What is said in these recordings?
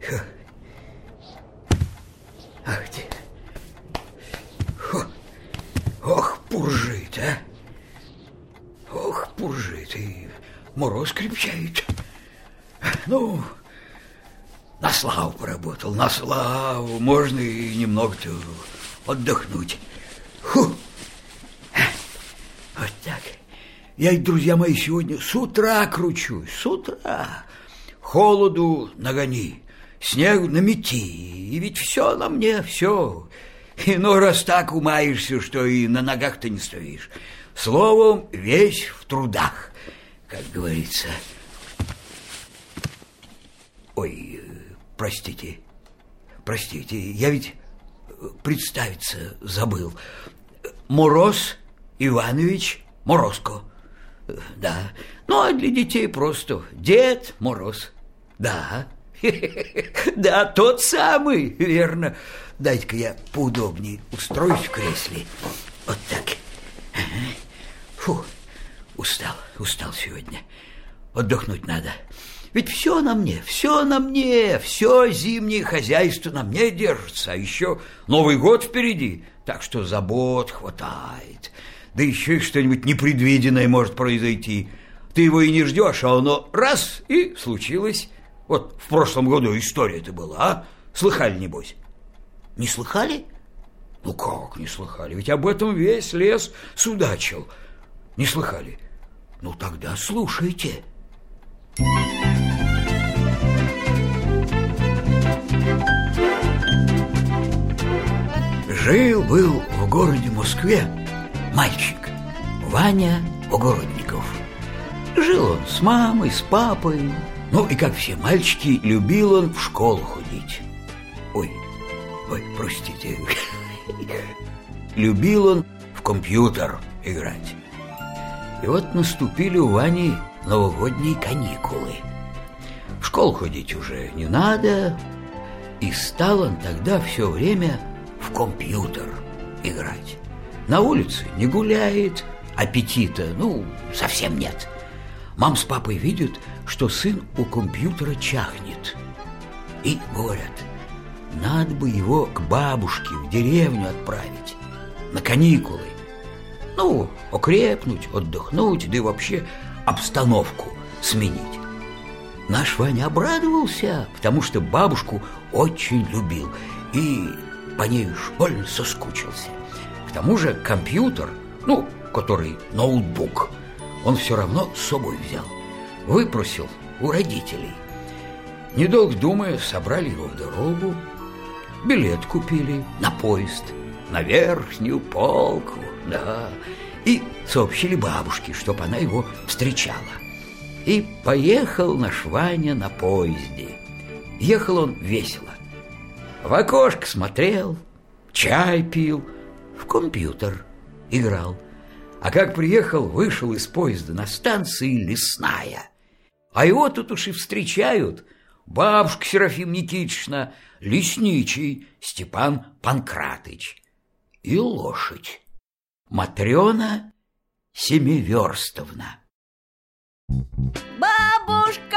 Ах ты. Ох, пуржит, а. Ох, пуржит, и мороз крепчает. Ну, на славу поработал, на славу. Можно и немного-то отдохнуть. Фу. Вот так. Я, друзья мои, сегодня с утра кручусь, с утра. Холоду нагони, снегу намети, и ведь все на мне, все. Иной раз так умаешься, что и на ногах-то не стоишь. Словом, весь в трудах, как говорится. Ой, простите, я ведь представиться забыл. Мороз Иванович Морозко. Да, ну а для детей просто Дед Мороз. Да, да, тот самый, верно. Дайте-ка я поудобнее устроюсь в кресле. Вот так. Фу, устал сегодня. Отдохнуть надо. Ведь все на мне, все зимнее хозяйство на мне держится. А еще Новый год впереди, так что забот хватает. Да еще и что-нибудь непредвиденное может произойти. Ты его и не ждешь, а оно раз и случилось. Вот в прошлом году история-то была, а? Слыхали, небось? Не слыхали? Ну как не слыхали? Ведь об этом весь лес судачил. Не слыхали? Ну тогда слушайте. Жил-был в городе Москве мальчик Ваня Огородников. Жил он с мамой, с папой. Ну и как все мальчики, любил он в школу ходить. Ой, простите. Любил он в компьютер играть. И вот наступили у Вани новогодние каникулы. В школу ходить уже не надо. И стал он тогда все время в компьютер играть. На улице не гуляет, аппетита, совсем нет. Мам с папой видят, что сын у компьютера чахнет. И говорят, надо бы его к бабушке в деревню отправить на каникулы. Окрепнуть, отдохнуть, да и вообще обстановку сменить. Наш Ваня обрадовался, потому что бабушку очень любил и по ней уж больно соскучился. К тому же компьютер, который ноутбук, он все равно с собой взял. Выпросил у родителей. Недолго думая, собрали его в дорогу, билет купили на поезд, на верхнюю полку, да, и сообщили бабушке, чтоб она его встречала. И поехал наш Ваня на поезде. Ехал он весело. В окошко смотрел, чай пил, в компьютер играл. А как приехал, вышел из поезда на станции Лесная. А его тут уж и встречают бабушка Серафима Никитична, лесничий Степан Панкратыч и лошадь Матрена Семиверстовна. Бабушка!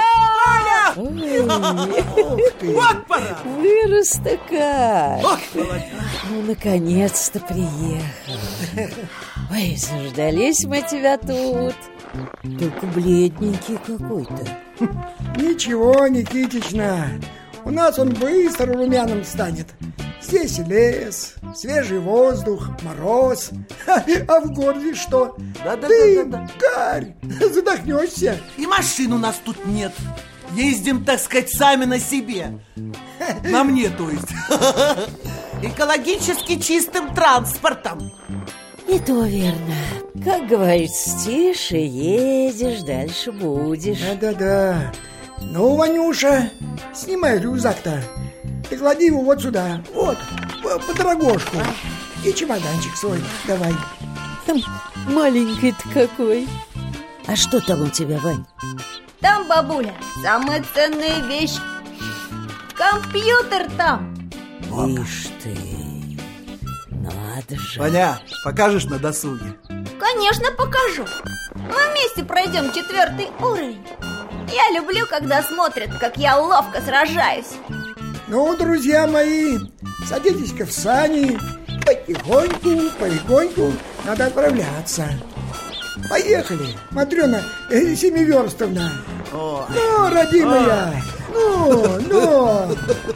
Вот пора! Вырос-то как! Ох, молодец! Наконец-то приехал. Ой, заждались мы тебя тут. Только бледненький какой-то. Ничего, Никитична, у нас он быстро румяным станет. Здесь лес, свежий воздух, мороз. А в городе что? Дым, гарь, задохнешься. И машин у нас тут нет. Ездим, так сказать, сами на себе. На мне, то есть. Экологически чистым транспортом. И то верно. Как говорится, тише едешь, дальше будешь. Да-да-да. Ну, Ванюша, снимай рюкзак-то. Ты клади его вот сюда, вот, под рогожку. И чемоданчик свой давай. Маленький-то какой. А что там у тебя, Вань? Там, бабуля, самая ценная вещь. Компьютер там. Ишь ты, надо же. Ваня, покажешь на досуге? Конечно, покажу. Мы вместе пройдем 4-й уровень. Я люблю, когда смотрят, как я ловко сражаюсь. Ну, друзья мои, садитесь-ка в сани. Потихоньку надо отправляться. Поехали, Матрена Семиверстовна. Ну, родимая, ну.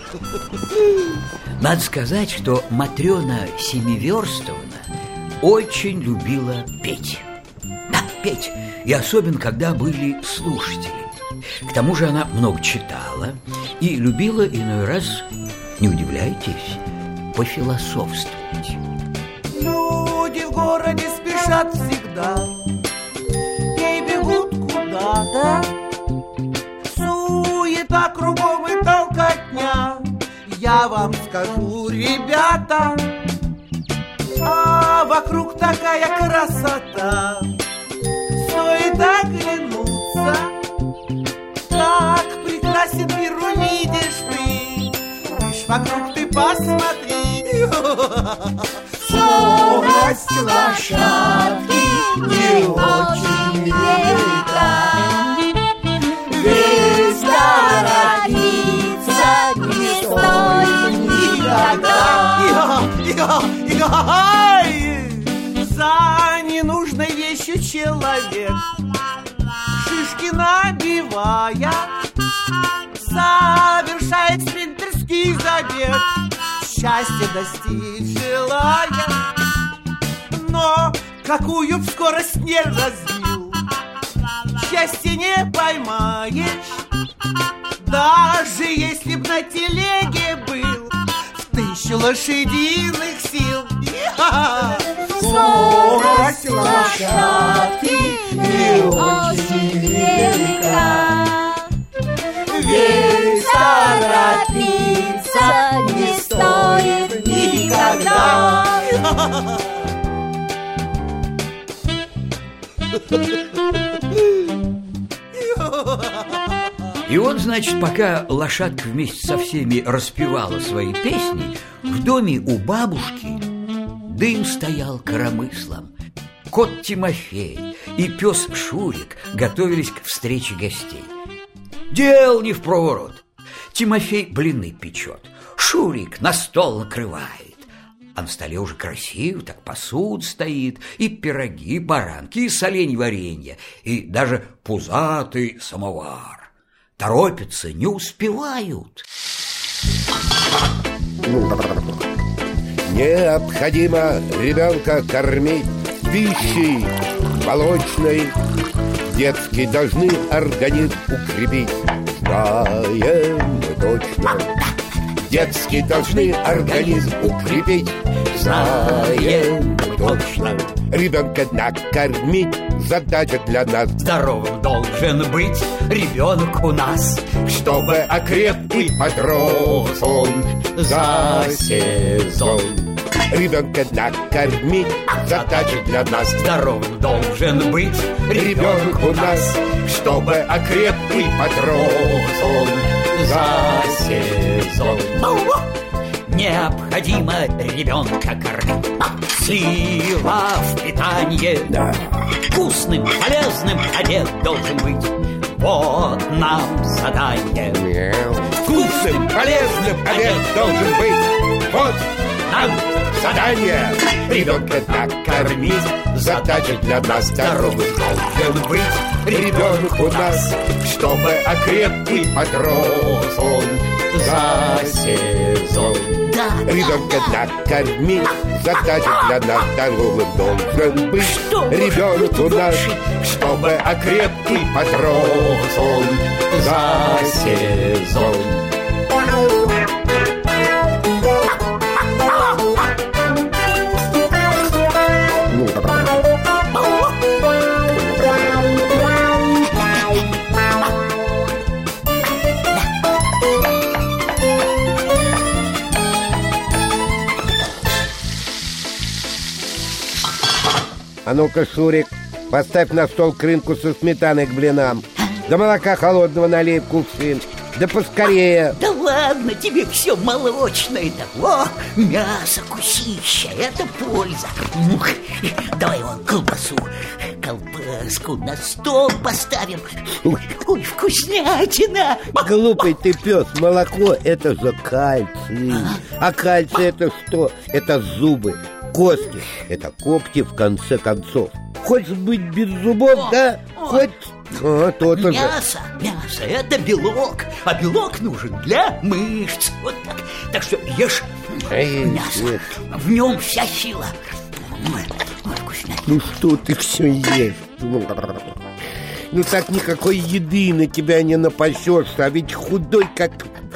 Надо сказать, что Матрена Семиверстовна очень любила петь. Да, петь. И особенно, когда были слушатели. К тому же она много читала и любила иной раз, не удивляйтесь, пофилософствовать. Люди в городе спешат всегда и бегут куда-то. Суета кругом и толкотня. Я вам скажу, ребята, а вокруг такая красота. Стоит оглянуться, так прекрасен мир увидишь ты. Лишь вокруг ты посмотри. Скорость лошадки не очень велика. Весь торопиться не стоит никогда. За ненужной вещью человек, шишки набивая, совершает спринтерский забег, счастье достичь желая. Но какую б скорость не развил, счастье не поймаешь. Даже если б на телеге был в 1000 лошадиных сил. Скорость лошадки не очень велика. Весь торопиться не стоит никогда. И вот, значит, пока лошадка вместе со всеми распевала свои песни, в доме у бабушки дым стоял коромыслом. Кот Тимофей и пес Шурик готовились к встрече гостей. Дел не впроворот. Тимофей блины печет, Шурик на стол накрывает. А на столе уже красиво, так посуда стоит, и пироги, и баранки, и соленье варенье, и даже пузатый самовар. Торопятся, не успевают. Необходимо ребенка кормить пищей молочной. Детки должны организм укрепить. Знаем мы точно. Детские должны организм укрепить. Знаем мы точно. Ребенка накормить задача для нас. Здоровым должен быть ребенок у нас, Чтобы окреп и подрос он за сезон. Ребенка накормить задача для нас. Здоровым должен быть Ребенок у нас, чтобы окреп и подрос он за сезон. Необходимо ребенка кормить. Сила в питании, Да. вкусным, полезным обед должен быть. Вот нам задание. Мяу. Вкусным, полезным обед должен быть. Вот нам задание. Ребенка накормить задача для нас. Здоровым должен быть Ребенок у нас, чтобы окреп и подрос он за сезон. Да. Ребенка накормить задача для нас. Здоровым должен быть ребенок у нас, чтобы окреп и подрос он за сезон. А ну-ка, Шурик, поставь на стол крынку со сметаной к блинам. Да молока холодного налей в кувшин. Да поскорее. Да ладно, тебе все молочное. О, мясо, кусища, это польза. Давай вон колбасу. Колбаску. колбаску на стол поставим. Ой, вкуснятина. Глупый ты пес, молоко – это же кальций. А кальций – это что? Это зубы. Кости – это когти, в конце концов. Хочешь быть без зубов, да? Хоть... то-то же. Мясо – это белок. А белок нужен для мышц. Вот так. Так что ешь мясо. В нем вся сила. Ой, вкуснятина. Ну что ты все ешь? Ну так никакой еды на тебя не напасешься. А ведь худой как...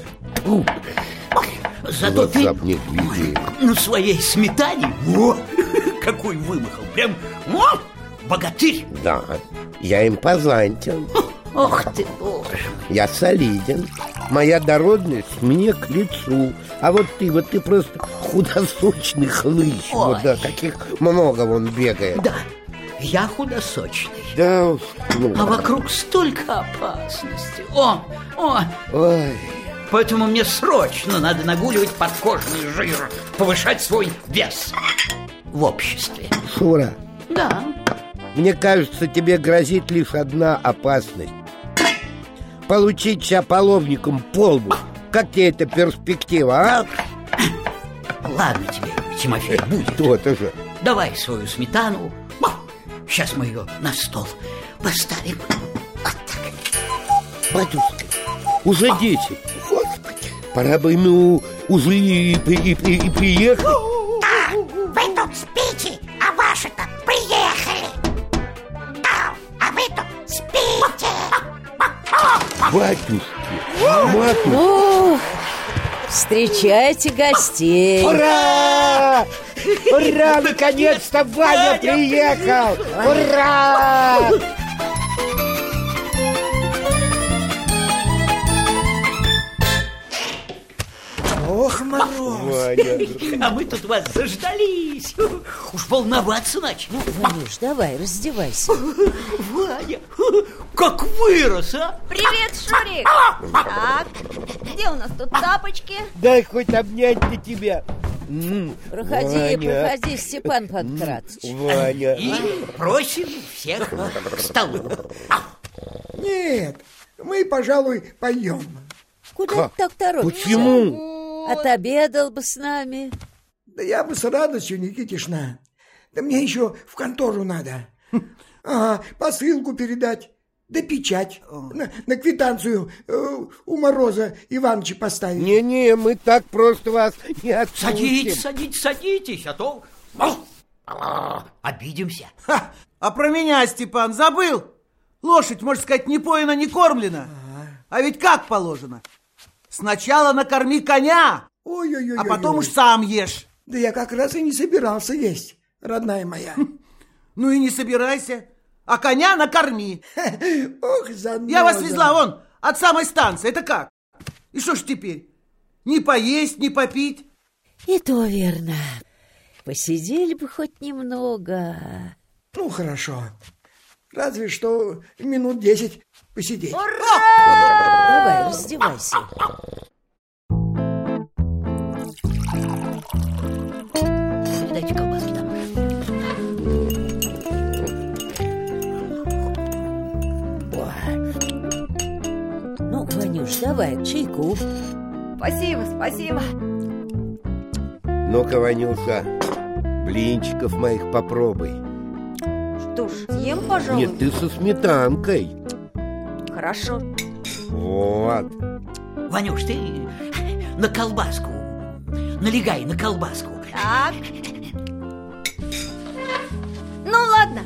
Зато ты на своей сметане, какой вымахал, прям богатырь. Да, я импозантен. Ох ты, боже. Я солиден. Моя дородность мне к лицу. А вот ты просто худосочный хлыщ. Вот, да, таких много вон бегает. Да, я худосочный. Да, а вокруг столько опасностей. Ой. Поэтому мне срочно надо нагуливать подкожный жир, повышать свой вес в обществе. Шура. Да. Мне кажется, тебе грозит лишь одна опасность. Получить половником по лбу. Как тебе эта перспектива, а? Ладно тебе, Тимофей, будет. То-то же. Давай свою сметану. Сейчас мы ее на стол поставим. Вот так. Батюшка, уже 10. Господи, пора бы ему уже и приехать. Да, вы тут спите, а ваши-то приехали. Да, а вы тут спите. Батюшки, матушка. Ох, встречайте гостей. Ура! Ура! Наконец-то Ваня приехал! Ура! Ох, Мороз. А мы тут вас заждались. Уж волноваться начали. Ванюш, давай, раздевайся. Ваня, как вырос, а? Привет, Шурик. Так, где у нас тут тапочки? Дай хоть обнять для тебя. Проходи, Степан Панкратович. Ваня. И просим всех к столу. Нет, мы, пожалуй, пойдем. Куда ты так торопишься? Почему? Отобедал бы с нами. Да я бы с радостью, Никитишна. Да мне еще в контору надо. Посылку передать. Да печать. На квитанцию у Мороза Ивановича поставить. Не-не, мы так просто вас не отпустим. Садитесь, а то обидимся. А про меня, Степан, забыл? Лошадь, можно сказать, не поена, не кормлена. А ведь как положено? Сначала накорми коня, Ой-ой-ой, а потом уж сам ешь. Да я как раз и не собирался есть, родная моя. Ну и не собирайся, а коня накорми. Ох, заноза. Я вас везла вон от самой станции, это как? И что ж теперь? Не поесть, не попить? И то верно. Посидели бы хоть немного. Ну, хорошо. Разве что минут 10 посидеть. Давай, раздевайся. Дайте колбаски нам. Ну, Ванюш, давай, чайку. Спасибо. Ну-ка, Ванюша, блинчиков моих попробуй. Что ж, съем, пожалуй. Нет, ты со сметанкой. Хорошо. Вот. Ванюш, ты на колбаску. Налегай на колбаску. Так. Ну ладно.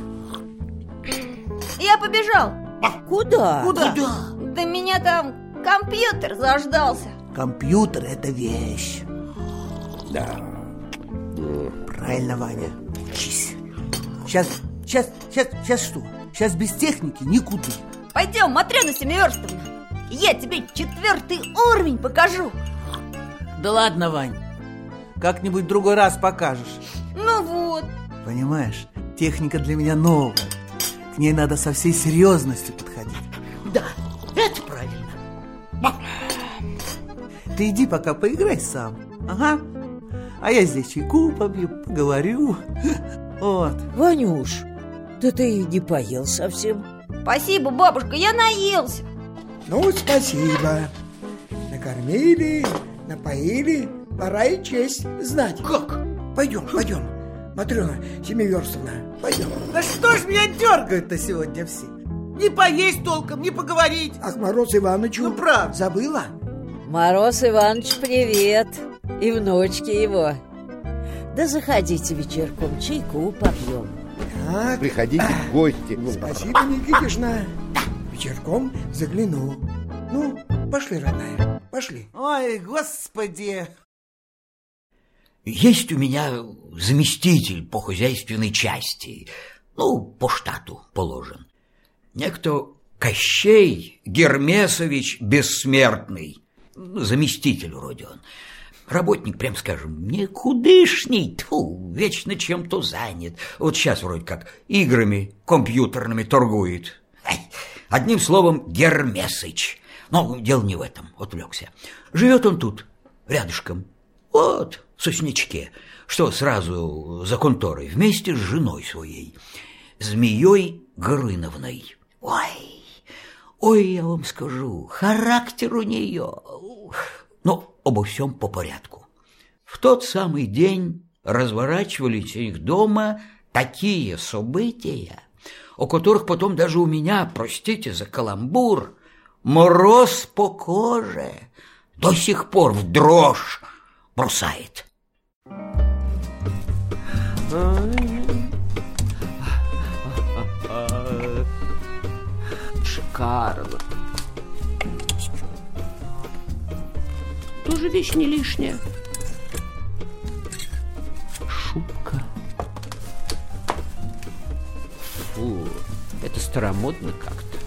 Я побежал. Куда? Да меня там компьютер заждался. Компьютер – это вещь. Да. Правильно, Ваня, учись. Сейчас что? Сейчас без техники никуда. Пойдем, Матрена Семиверстовна, я тебе 4-й уровень покажу. Да ладно, Вань, как-нибудь в другой раз покажешь. Ну вот. Понимаешь, техника для меня новая. К ней надо со всей серьезностью подходить. Да, это правильно. Ты иди пока поиграй сам. Ага. А я здесь чайку попью, поговорю. Вот. Ванюш, Да ты не поел совсем. Спасибо, бабушка, я наелся. Ну, спасибо. Накормили, напоили, пора и честь знать. Как? Пойдем. Матрена Семиверстовна, пойдем. Да что ж меня дергают-то сегодня все? Не поесть толком, не поговорить. А к Мороз Ивановичу Ну, правда. забыла? Мороз Иванович, привет. И внучки его. Да заходите вечерком, чайку попьем. Так, Приходите в гости. спасибо, Никитишна. Вечерком загляну. Ну, пошли, родная, пошли. Ой, господи. Есть у меня заместитель по хозяйственной части, ну, по штату положен. Некто Кощей Гермесович Бессмертный, заместитель вроде он. Работник, прям скажем, никудышний, тьфу, вечно чем-то занят. Вот сейчас вроде как играми компьютерными торгует. Одним словом, Гермесыч. Но дело не в этом, отвлекся. Живет он тут, рядышком, вот, в сосничке, что сразу за конторой, вместе с женой своей, Змеей Горыновной. Ой, я вам скажу, характер у нее. Но обо всем по порядку. В тот самый день разворачивались у них дома такие события, о которых потом даже у меня, простите за каламбур, мороз по коже до сих пор в дрожь бросает. Шикарно. Тоже вещь не лишняя. Шубка. Фу, это старомодно как-то.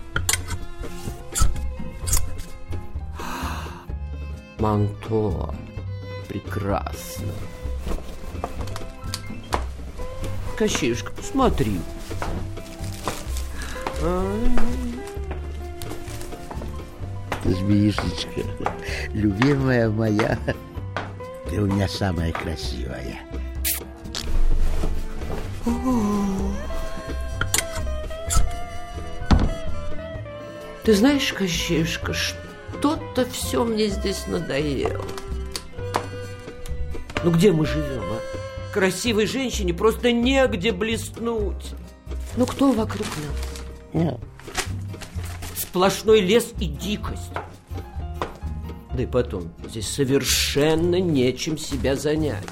Манто. Прекрасно. Кощеюшка, посмотри. Змеюшечка, любимая моя, ты у меня самая красивая. Ты знаешь, Кощеюшка, что-то все мне здесь надоело. Ну где мы живем, а? Красивой женщине просто негде блеснуть. Ну кто вокруг нас? Нет. Сплошной лес и дикость. Да и потом, здесь совершенно нечем себя занять.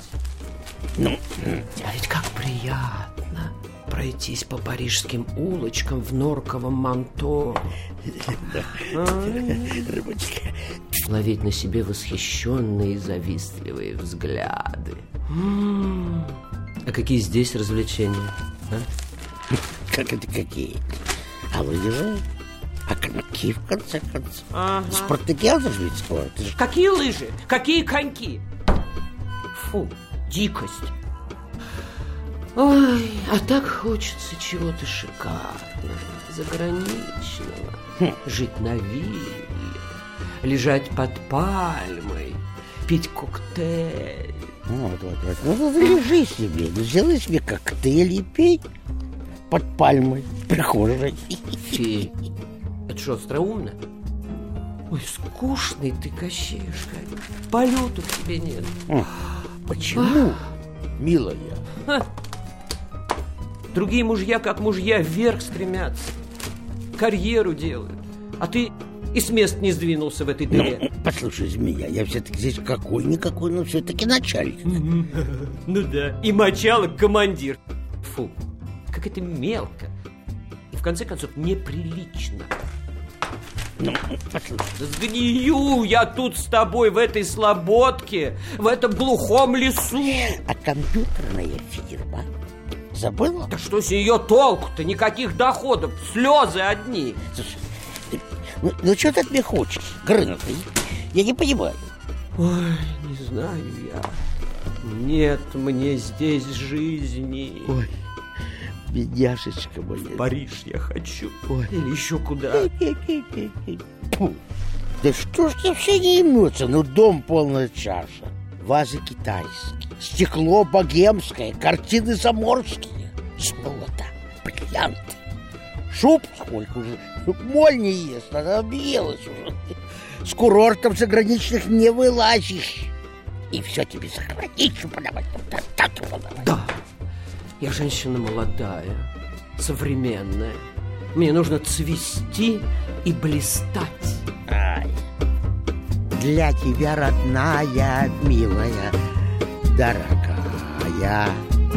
А ведь как приятно пройтись по парижским улочкам в норковом манто. Рыбочка. Ловить на себе восхищенные и завистливые взгляды. А какие здесь развлечения? А? Как это какие? А лыжи? А коньки, в конце концов? Ага. Спартакиада же ведь скоро. Какие лыжи? Какие коньки? Фу, дикость. Ой, а так хочется чего-то шикарного, заграничного. Жить на вилле, лежать под пальмой, пить коктейль. Вот. Ну, ты лежи себе, сделай себе коктейль и пей под пальмой в прихожей. Фи, это что, остроумно? Ой, скучный ты, Кощеюшка. Полету к тебе нет. Почему, милая? Другие мужья, как мужья, вверх стремятся, карьеру делают. А ты и с места не сдвинулся в этой дыре. Послушай, змея, я все-таки здесь какой-никакой, но все-таки начальник. Ну да, и мочалок командир. Фу, как это мелко. И в конце концов неприлично. Ну, послушай. Да сгнию я тут с тобой в этой слободке, в этом глухом лесу. А компьютерная фирма забыла? Да что с ее толку-то? Никаких доходов, слезы одни. Слушай, ну что ты от меня хочешь, Горынов? Я не понимаю. Ой, не знаю я. Нет мне здесь жизни. Ой, бедняжечка моя. В Париж я хочу. Ой. Или еще куда. Фу. Да что ж тебе все не имется? Ну, дом полная чаша. Вазы китайские, стекло богемское, картины заморские, золото, Бриллиант. Шуб сколько уже. Моль не ест, она объелась уже. С курортов заграничных не вылазишь. И все тебе за границу подавать. Да, я женщина молодая, современная. Мне нужно цвести и блистать. Ай. Для тебя, родная, милая, дорогая,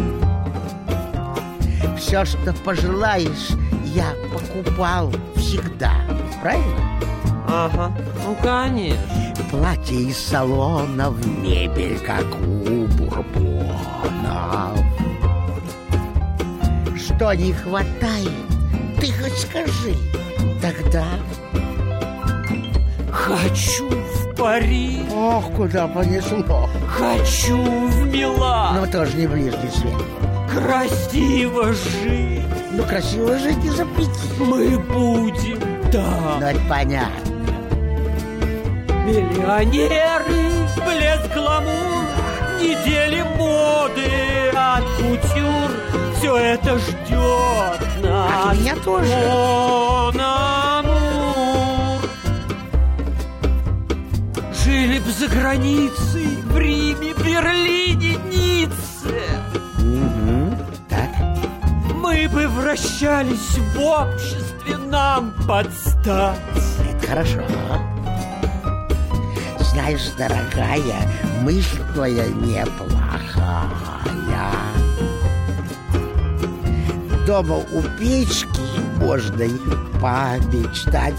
все, что пожелаешь, я покупал всегда. Правильно? Ага, ну конечно. Платье из салонов, мебель, как у бурбонов. Что не хватает, ты хоть скажи, тогда... Хочу в Париж. Ох, куда понесло. Хочу в Милан. Но тоже не ближний свет. Красиво жить. Ну, красиво жить не запретить. Мы будем, да. Ну, это понятно. Миллионеры, блеск, гламур, недели моды от кутюр. Все это ждет нас. А меня тоже. Мон амур. Жили б за границей, в Риме, Берлине, Ницце. Угу, так. Мы бы вращались в обществе, нам под стать. Это хорошо. Знаешь, дорогая, мысль твоя неплохая. Дома у печки можно и помечтать.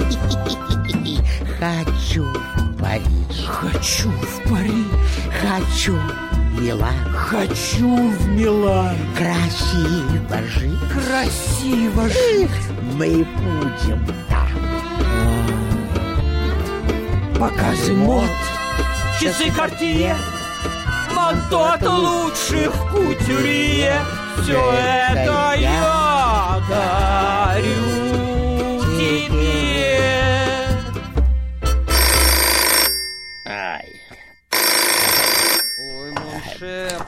Хочу в Париж. Хочу в Париж. Хочу в Милан. Хочу в Милан. Красиво жить. Красиво жить. Мы будем там. Показы мод, часы Картье, манто от лучших кутюрье. Все это я дарю тебе. Ай. Ой, мой шеф.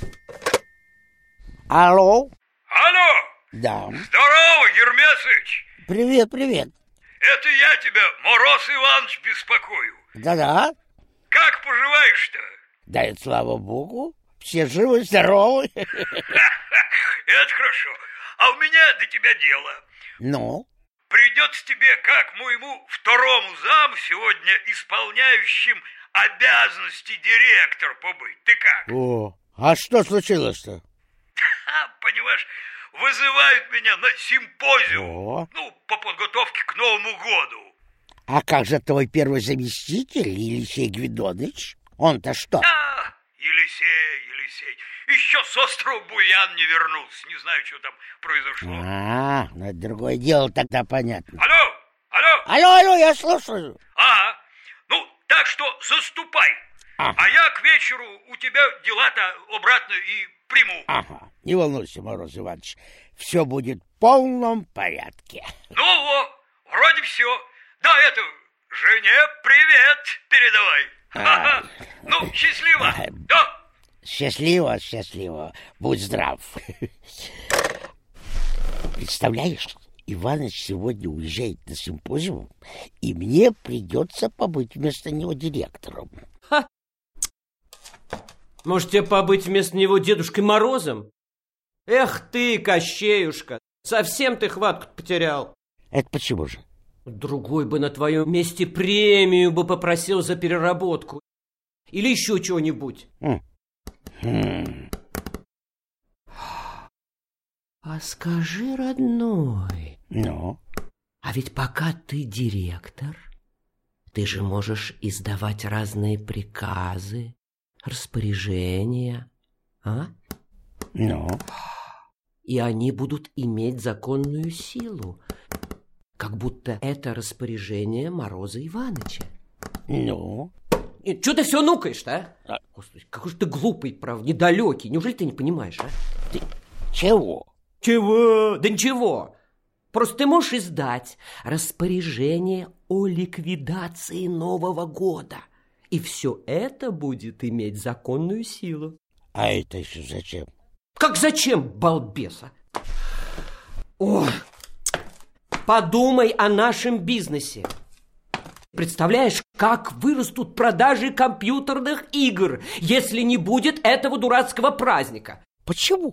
Алло? Алло! Да. Здорово, Гермесыч! Привет, привет. Это я тебя, Мороз Иванович, беспокою. Да-да. Как поживаешь-то? Да, это слава богу. Все живы, здоровы. Это хорошо. А у меня до тебя дело. Ну? Придется тебе, как моему второму заму, сегодня исполняющим обязанности директора побыть. Ты как? О, а что случилось-то? Понимаешь, вызывают меня на симпозиум. О. Ну, по подготовке к Новому году. А как же твой первый заместитель, Елисей Гвидоныч? Он-то что? А, Елисей. Еще с острова Буян не вернулся. Не знаю, что там произошло. Ну это другое дело, тогда понятно. Алло, я слушаю. Ну, так что заступай. А я к вечеру у тебя дела-то обратно и приму. Ага, не волнуйся, Мороз Иванович. Все будет в полном порядке. Ну, вроде все. Да, это, Жене привет передавай. Ну, счастливо. Да. Счастливо. Будь здрав. Представляешь, Иваныч сегодня уезжает на симпозиум, и мне придется побыть вместо него директором. Может, тебе побыть вместо него Дедушкой Морозом? Эх ты, Кощеюшка, совсем ты хватку потерял. Это почему же? Другой бы на твоем месте премию бы попросил за переработку. Или еще чего-нибудь. А скажи, родной, Ну? а ведь пока ты директор, ты же можешь издавать разные приказы, распоряжения, а? Ну? И они будут иметь законную силу, как будто это распоряжение Мороза Иваныча. Ну? Что ты все нукаешь-то, а? Господи, какой же ты глупый, правда, недалекий. Неужели ты не понимаешь, а? Ты чего? Чего? Да ничего. Просто ты можешь издать распоряжение о ликвидации Нового года. И все это будет иметь законную силу. А это еще зачем? Как зачем, балбеса? О, подумай о нашем бизнесе. Представляешь, как вырастут продажи компьютерных игр, если не будет этого дурацкого праздника? Почему?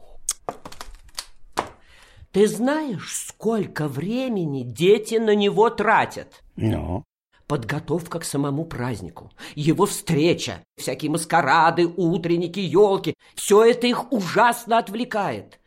Ты знаешь, сколько времени дети на него тратят? Ну? Подготовка к самому празднику, его встреча, всякие маскарады, утренники, елки. Все это их ужасно отвлекает.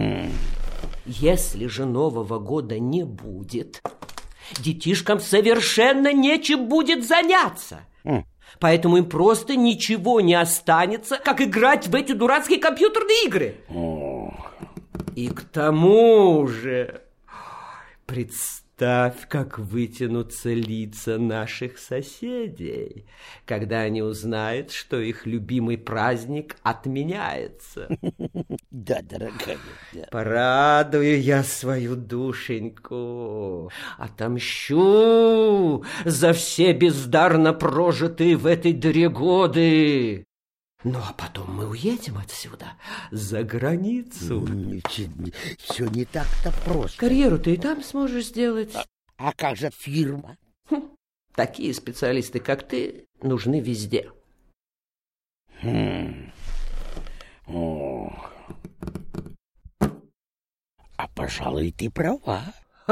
Если же Нового года не будет, детишкам совершенно нечем будет заняться. Поэтому им просто ничего не останется, как играть в эти дурацкие компьютерные игры. И к тому же, представь, как вытянутся лица наших соседей, когда они узнают, что их любимый праздник отменяется. Да, дорогая, да. Порадую я свою душеньку, отомщу за все бездарно прожитые в этой дыре годы. Ну, а потом мы уедем отсюда, за границу. Все не так-то просто. Карьеру ты и там сможешь сделать. А как же фирма? Такие специалисты, как ты, нужны везде. А, пожалуй, ты права.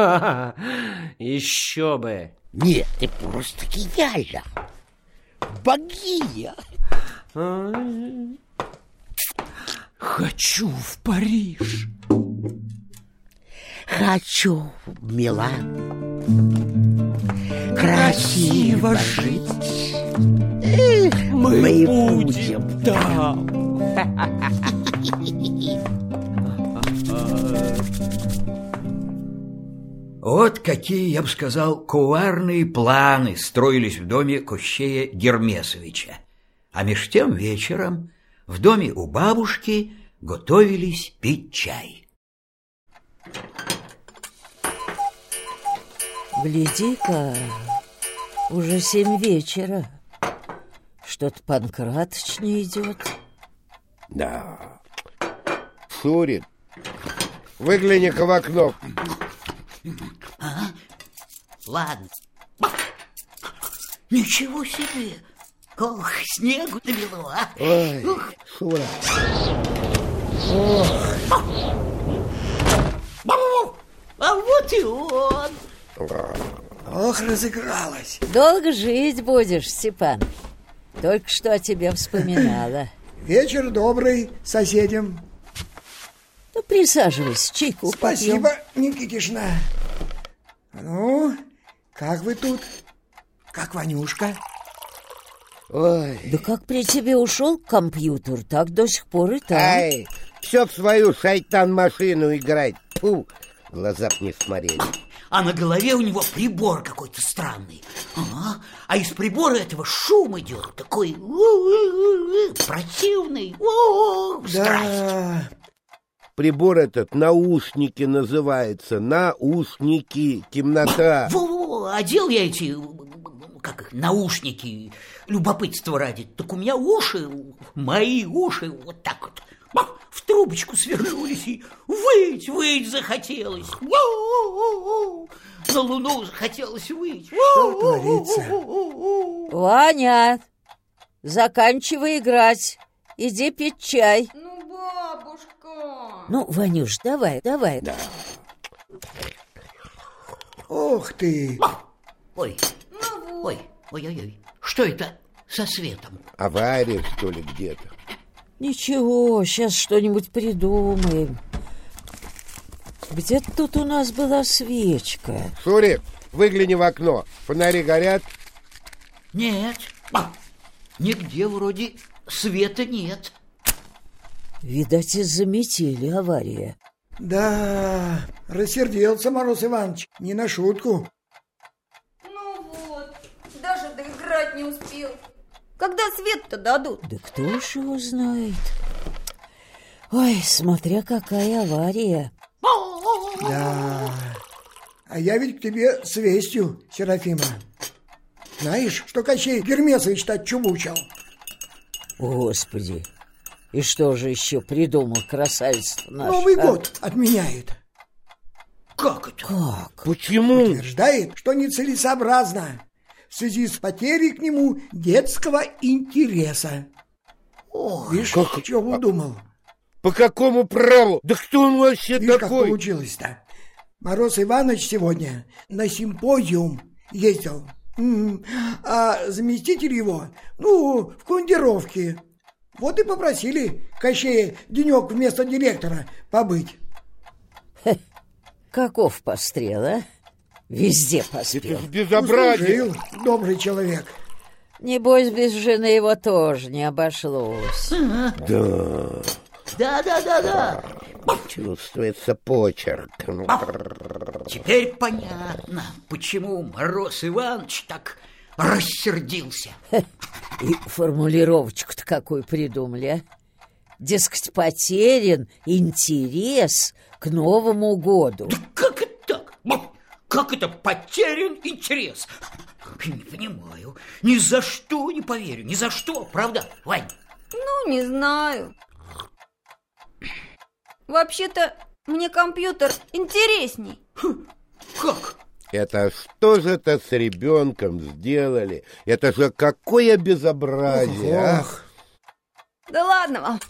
Еще бы. Нет, ты просто гениальна. Богиня. Хочу в Париж. Хочу в Милан. Красиво жить. Мы будем там. Вот какие, я бы сказал, кулуарные планы строились в доме Кощея Гермесовича. А меж тем вечером в доме у бабушки готовились пить чай. Гляди-ка, уже 7 вечера. Что-то Панкратыч не идет. Да. Сурин, выгляни-ка в окно. Ага. Ладно. Ничего себе! Ох, снегу навело, а! Ой, Сура. А вот и он! Ох, разыгралась. Долго жить будешь, Степан. Только что о тебе вспоминала. Вечер добрый соседям. Ну, присаживайся, чайку Спасибо, попьем. Никитишна. Ну, как вы тут? Как Ванюшка? Ой. Да как при тебе ушел компьютер, так до сих пор и там. Ай, все в свою шайтан-машину играть. Фу, глаза б не смотрели. А на голове у него прибор какой-то странный. Ага. А из прибора этого шум идет, такой противный. Да. Прибор этот наушники называется. Наушники. Темнота. Во-во, одел я эти, как их, наушники, любопытство ради. Так у меня уши, мои уши, вот так вот, в трубочку свернулись, и выть захотелось. На луну захотелось выть. Что творится? Ваня, заканчивай играть. Иди пить чай. Ну, бабушка. Ну, Ванюш, давай. Да. Ох ты. Ой, ой. Что это со светом? Авария, что ли, где-то? Ничего, сейчас что-нибудь придумаем. Где-то тут у нас была свечка. Сурик, выгляни в окно. Фонари горят? Нет, нигде вроде света нет. Видать, из-за метели авария. Да, рассердился Мороз Иванович. Не на шутку. Ну вот, даже доиграть не успел. Когда свет-то дадут? Да кто ж его знает? Ой, смотря какая авария. Да. А я ведь к тебе с вестью, Серафима. Знаешь, что Кощей Гермесович-то отчубучил? Господи, и что же еще придумал красавец наш? Новый год отменяет. Как это? Как? Почему? Утверждает, что нецелесообразно в связи с потерей к нему детского интереса. Видишь, что удумал? По какому праву? Да кто он вообще Видишь, как такой? получилось-то? Мороз Иванович сегодня на симпозиум ездил, а заместитель его, в командировке. Вот и попросили Кощея денек вместо директора побыть. Каков пострел, а? Везде поспел. Это безобразие. Услужил, добрый человек. Небось, без жены его тоже не обошлось. Да. Чувствуется почерк. Теперь понятно, почему Мороз Иванович так рассердился. И формулировочку-то какую придумали, а? Дескать, потерян интерес к Новому году. Да как это так? Как это потерян интерес? Не понимаю. Ни за что не поверю. Ни за что. Правда, Вань? Ну, не знаю. Вообще-то, мне компьютер интересней. Как? Это что же это с ребенком сделали? Это же какое безобразие, а? Да ладно вам.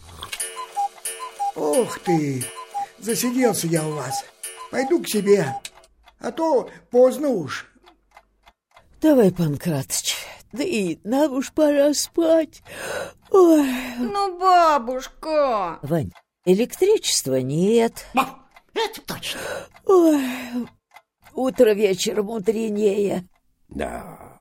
Ох ты, засиделся я у вас. Пойду к себе, а то поздно уж. Давай, Панкратыч, да и нам уж пора спать. Ой. Ну, бабушка. Вань, электричества нет. Это точно. Ой. Утро вечером мудренее. Да.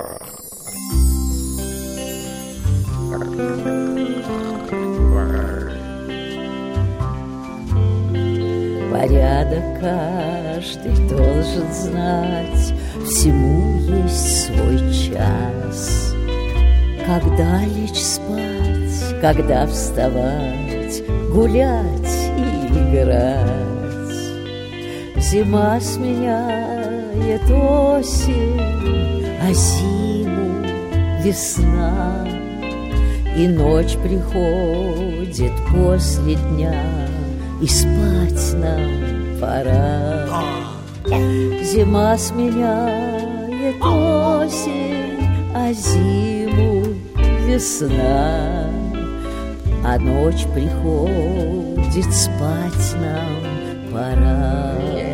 Порядок каждый должен знать, всему есть свой час. Когда лечь спать, когда вставать, гулять и играть. Зима сменяет осень, а зиму весна. И ночь приходит после дня, и спать нам пора. Зима сменяет осень, а зиму весна. А ночь приходит, спать нам пора.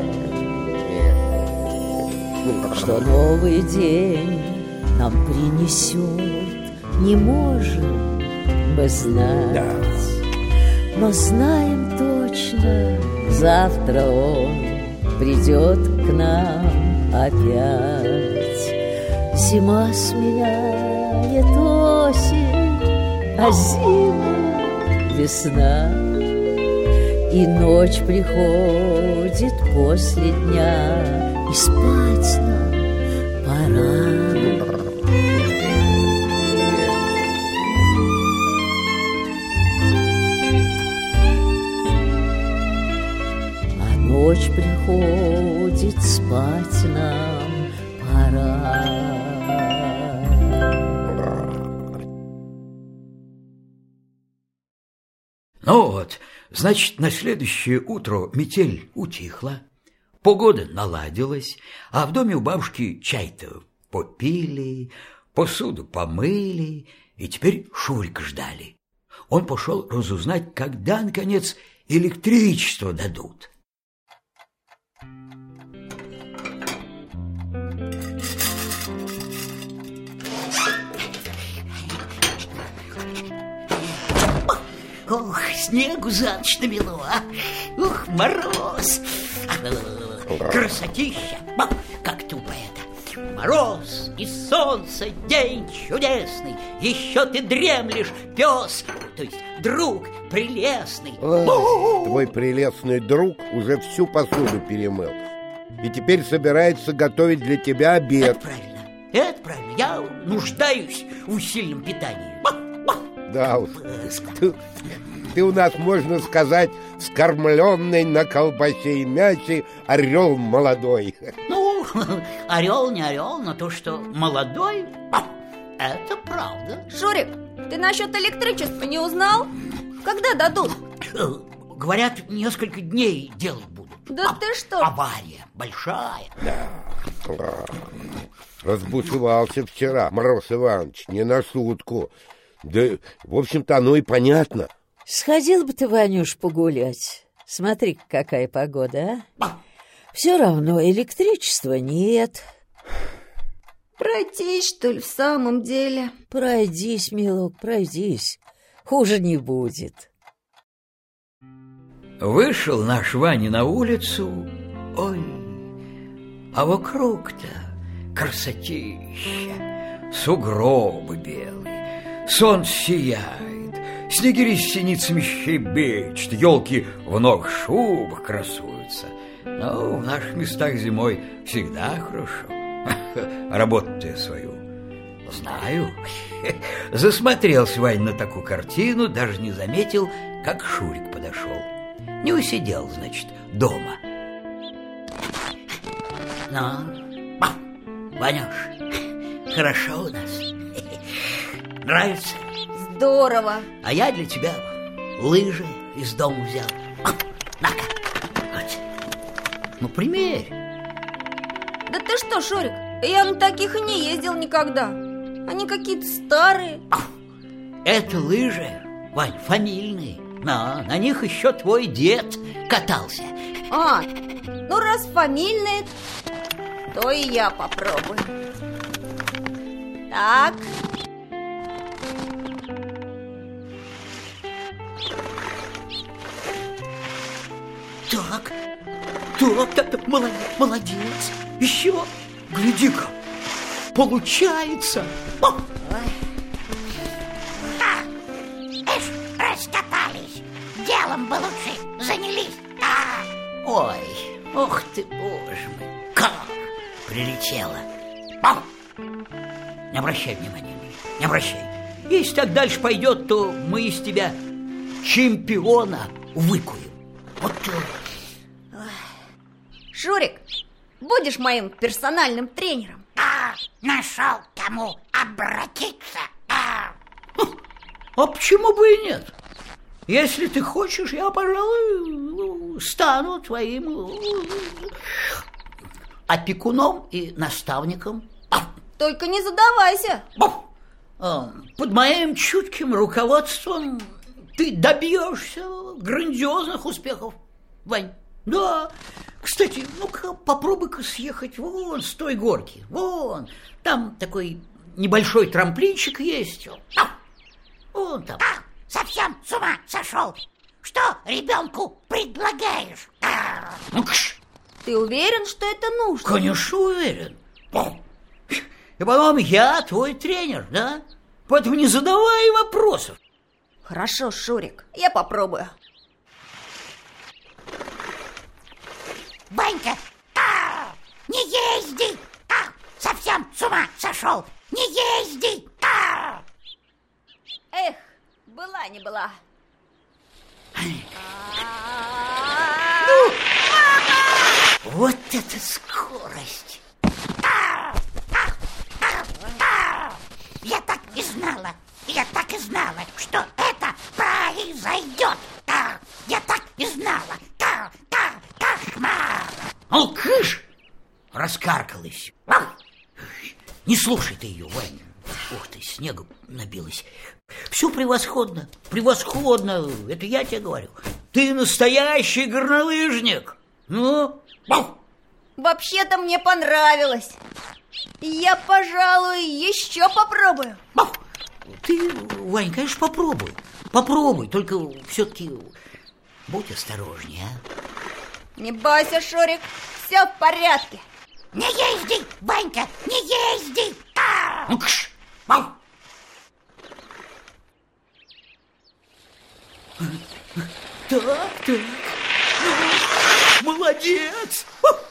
Что новый день нам принесет, не можем мы знать. Но знаем точно, завтра он придет к нам опять. Зима сменяет осень, а зиму весна. И ночь приходит после дня, и спать нам пора. Ночь приходит, спать нам пора. Ну вот, значит, на следующее утро метель утихла, погода наладилась, а в доме у бабушки чай-то попили, посуду помыли, и теперь Шурика ждали. Он пошел разузнать, когда, наконец, электричество дадут. Ох, снегу за ночь намело, а? Ух, мороз! Красотища, как-то у поэта. Мороз и солнце, день чудесный, еще ты дремлешь, пес, то есть друг прелестный. Ой, твой прелестный друг уже всю посуду перемыл и теперь собирается готовить для тебя обед. Это правильно, я нуждаюсь в сильном питании. Да уж, ты у нас, можно сказать, скормленный на колбасе и мясе орел молодой. Ну, орел не орел, но то, что молодой, это правда. Шурик, ты насчет электричества не узнал? Когда дадут? Говорят, несколько дней делать будут. Да ты что? Авария большая. Разбушевался вчера Мороз Иванович, не на шутку. Да, в общем-то, оно и понятно. Сходил бы ты, Ванюш, погулять. Смотри, какая погода, а? Все равно электричества нет. Пройтись, что ли, в самом деле? Пройдись, милок, пройдись. Хуже не будет. Вышел наш Ваня на улицу. Ой, а вокруг-то красотища. Сугробы белые, солнце сияет, снегири с синицами щебечут, елки в новых шубах красуются. Но в наших местах зимой всегда хорошо. Работу-то я свою знаю. Засмотрелся Ваня на такую картину, даже не заметил, как Шурик подошел. Не усидел, значит, дома. Ну, Ванюш, хорошо у нас. Нравится? Здорово. А я для тебя лыжи из дома взял. На-ка, вот. Ну, примерь. Да ты что, Шурик, я на таких и не ездил никогда. Они какие-то старые. Это лыжи, Вань, фамильные. На них еще твой дед катался. Ну раз фамильные, то и я попробую. Так. Так, молодец. Еще, гляди-ка, получается. Раскатались. Делом бы лучше занялись. Ой, ох ты, боже мой, как прилетело. Не обращай внимания, не обращай. Если так дальше пойдет, то мы из тебя чемпиона выкуем. Вот. Шурик, будешь моим персональным тренером? Нашел кому обратиться. А почему бы и нет? Если ты хочешь, я, пожалуй, стану твоим опекуном и наставником. Только не задавайся. Под моим чутким руководством ты добьешься грандиозных успехов, Вань. Да, кстати, ну-ка попробуй-ка съехать вон с той горки. Вон, там такой небольшой трамплинчик есть. Вон там. Совсем с ума сошел. Что ребенку предлагаешь? Ты уверен, что это нужно? Конечно, уверен. И потом я твой тренер, да? Поэтому не задавай вопросов. Хорошо, Шурик, я попробую. Ванька, не езди! Совсем с ума сошел! Не езди! Эх, была не была. Вот это скорость! Я так и знала, что это произойдет. Я так и знала. Кошмар! Алкаш! Раскаркалась. Не слушай ты ее, Ваня. Ух ты, снегом набилась. Все превосходно, превосходно. Это я тебе говорю. Ты настоящий горнолыжник. Ну? Вообще-то мне понравилось. Я, пожалуй, еще попробую. Ты, Вань, конечно, попробуй. Попробуй, только все-таки будь осторожнее, а? Не бойся, Шурик, все в порядке. Не езди, Ванька, не езди! Так. Молодец!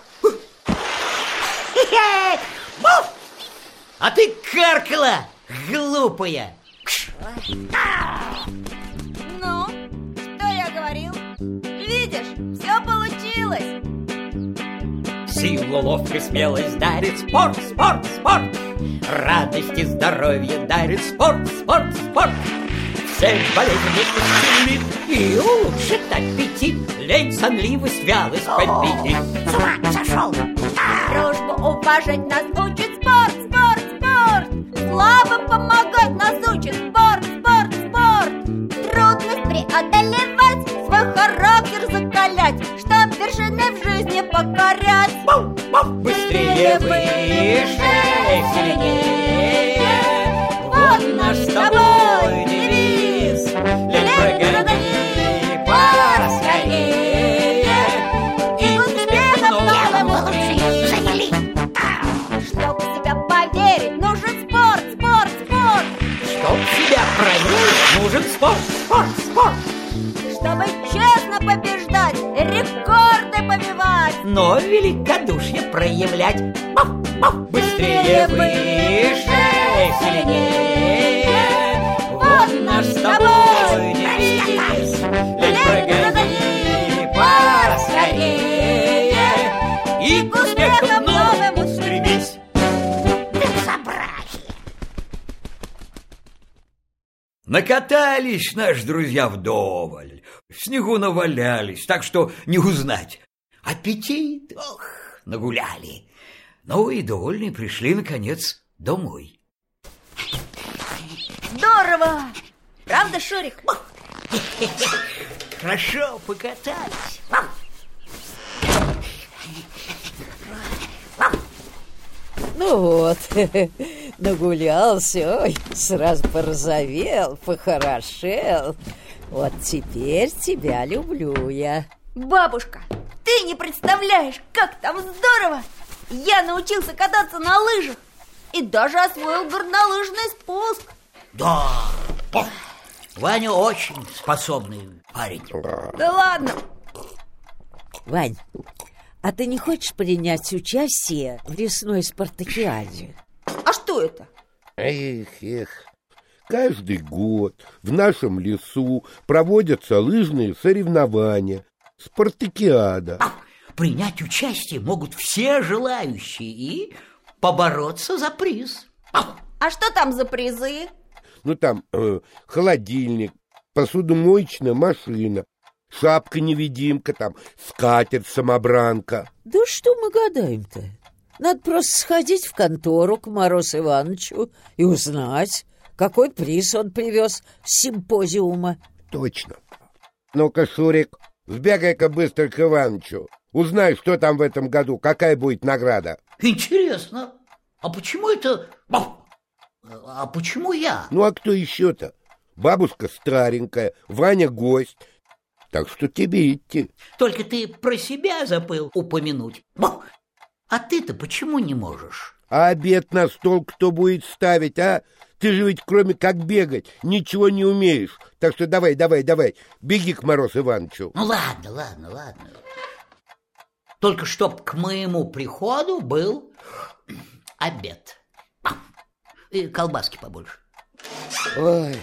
А ты каркала, глупая! Ну, что я говорил? Видишь, все получилось! Силу, ловкость, смелость дарит спорт, спорт, спорт. Радость и здоровье дарит спорт, спорт, спорт. цель болезнь исцелит и улучшит аппетит. Лень, сонливость, вялость победит. С ума сошел! Дружбу уважать нас учит спорт, спорт, спорт. Слабым помогать нас учит спорт, спорт, спорт. Трудность преодолевать, свой характер закалять, чтоб вершины в жизни покорять. Быстрее, выше, сильнее. Вот наш с тобой девиз. Лень, прогони, поскорее. И успехом новым Заняли! Чтобы в себя поверить, нужен спорт, спорт, спорт. Чтоб себя проверить, нужен спорт, спорт, спорт. Чтобы честно побеждать, рекорды побивать. Но великодушие проявлять. Быстрее, выше, сильнее. Вот наш с тобой девиз. Лень, прогони, поскорее. И к успехам новым устремись. Безобразие! Накатались наши друзья вдоволь, в снегу навалялись, так что не узнать. Аппетит, ох, нагуляли. Ну и довольные пришли, наконец, домой. Здорово! Правда, Шурик? Хорошо покатались. Ну вот, нагулялся, ой, сразу порозовел, похорошел. Вот теперь тебя люблю я. Бабушка, ты не представляешь, как там здорово! Я научился кататься на лыжах и даже освоил горнолыжный спуск. Да, Ваня очень способный парень. Да ладно. Вань, а ты не хочешь принять участие в лесной спартакиаде? А что это? Эх. Каждый год в нашем лесу проводятся лыжные соревнования. Спартакиада. Принять участие могут все желающие и побороться за приз. А что там за призы? Ну там холодильник, посудомоечная машина, шапка-невидимка, там скатерть-самобранка. Да что мы гадаем-то? Надо просто сходить в контору к Мороз Ивановичу и узнать, какой приз он привез с симпозиума. Точно. Ну-ка, Шурик, сбегай-ка быстро к Иванычу. Узнай, что там в этом году, какая будет награда. Интересно, а почему это... А почему я? Ну, а кто еще-то? Бабушка старенькая, Ваня гость. Так что тебе идти. Только ты про себя забыл упомянуть. А ты-то почему не можешь? А обед на стол кто будет ставить, а? Ты же ведь кроме как бегать ничего не умеешь. Так что давай, беги к Мороз Ивановичу. Ну ладно. Только чтоб к моему приходу был обед. И колбаски побольше. Ой.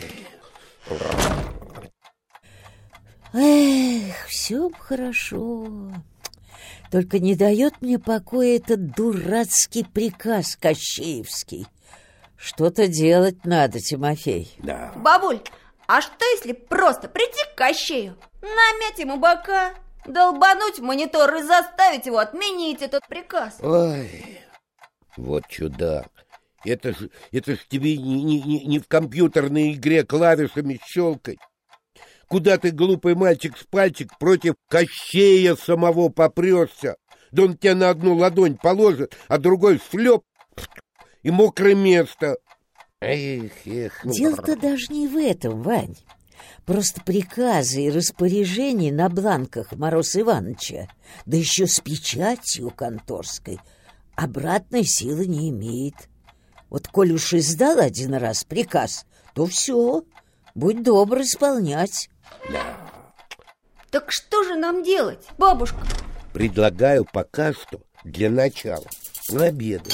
Эх, все хорошо. Только не дает мне покоя этот дурацкий приказ Кощеевский. Что-то делать надо, Тимофей. Да. Бабуль, а что если просто прийти к Кощею, намять ему бока, долбануть в монитор и заставить его отменить этот приказ? Ой, вот чудак. Это ж тебе не в компьютерной игре клавишами щелкать. Куда ты, глупый мальчик с пальчик, против Кощея самого попрешься? Да он тебя на одну ладонь положит, а другой шлеп и мокрое место. Эх. Дело-то даже не в этом, Вань. Просто приказы и распоряжения на бланках Мороз Ивановича, да еще с печатью конторской, обратной силы не имеет. Вот коль уж издал один раз приказ, то все, будь добр исполнять. Да. Так что же нам делать, бабушка? Предлагаю пока что для начала обедать.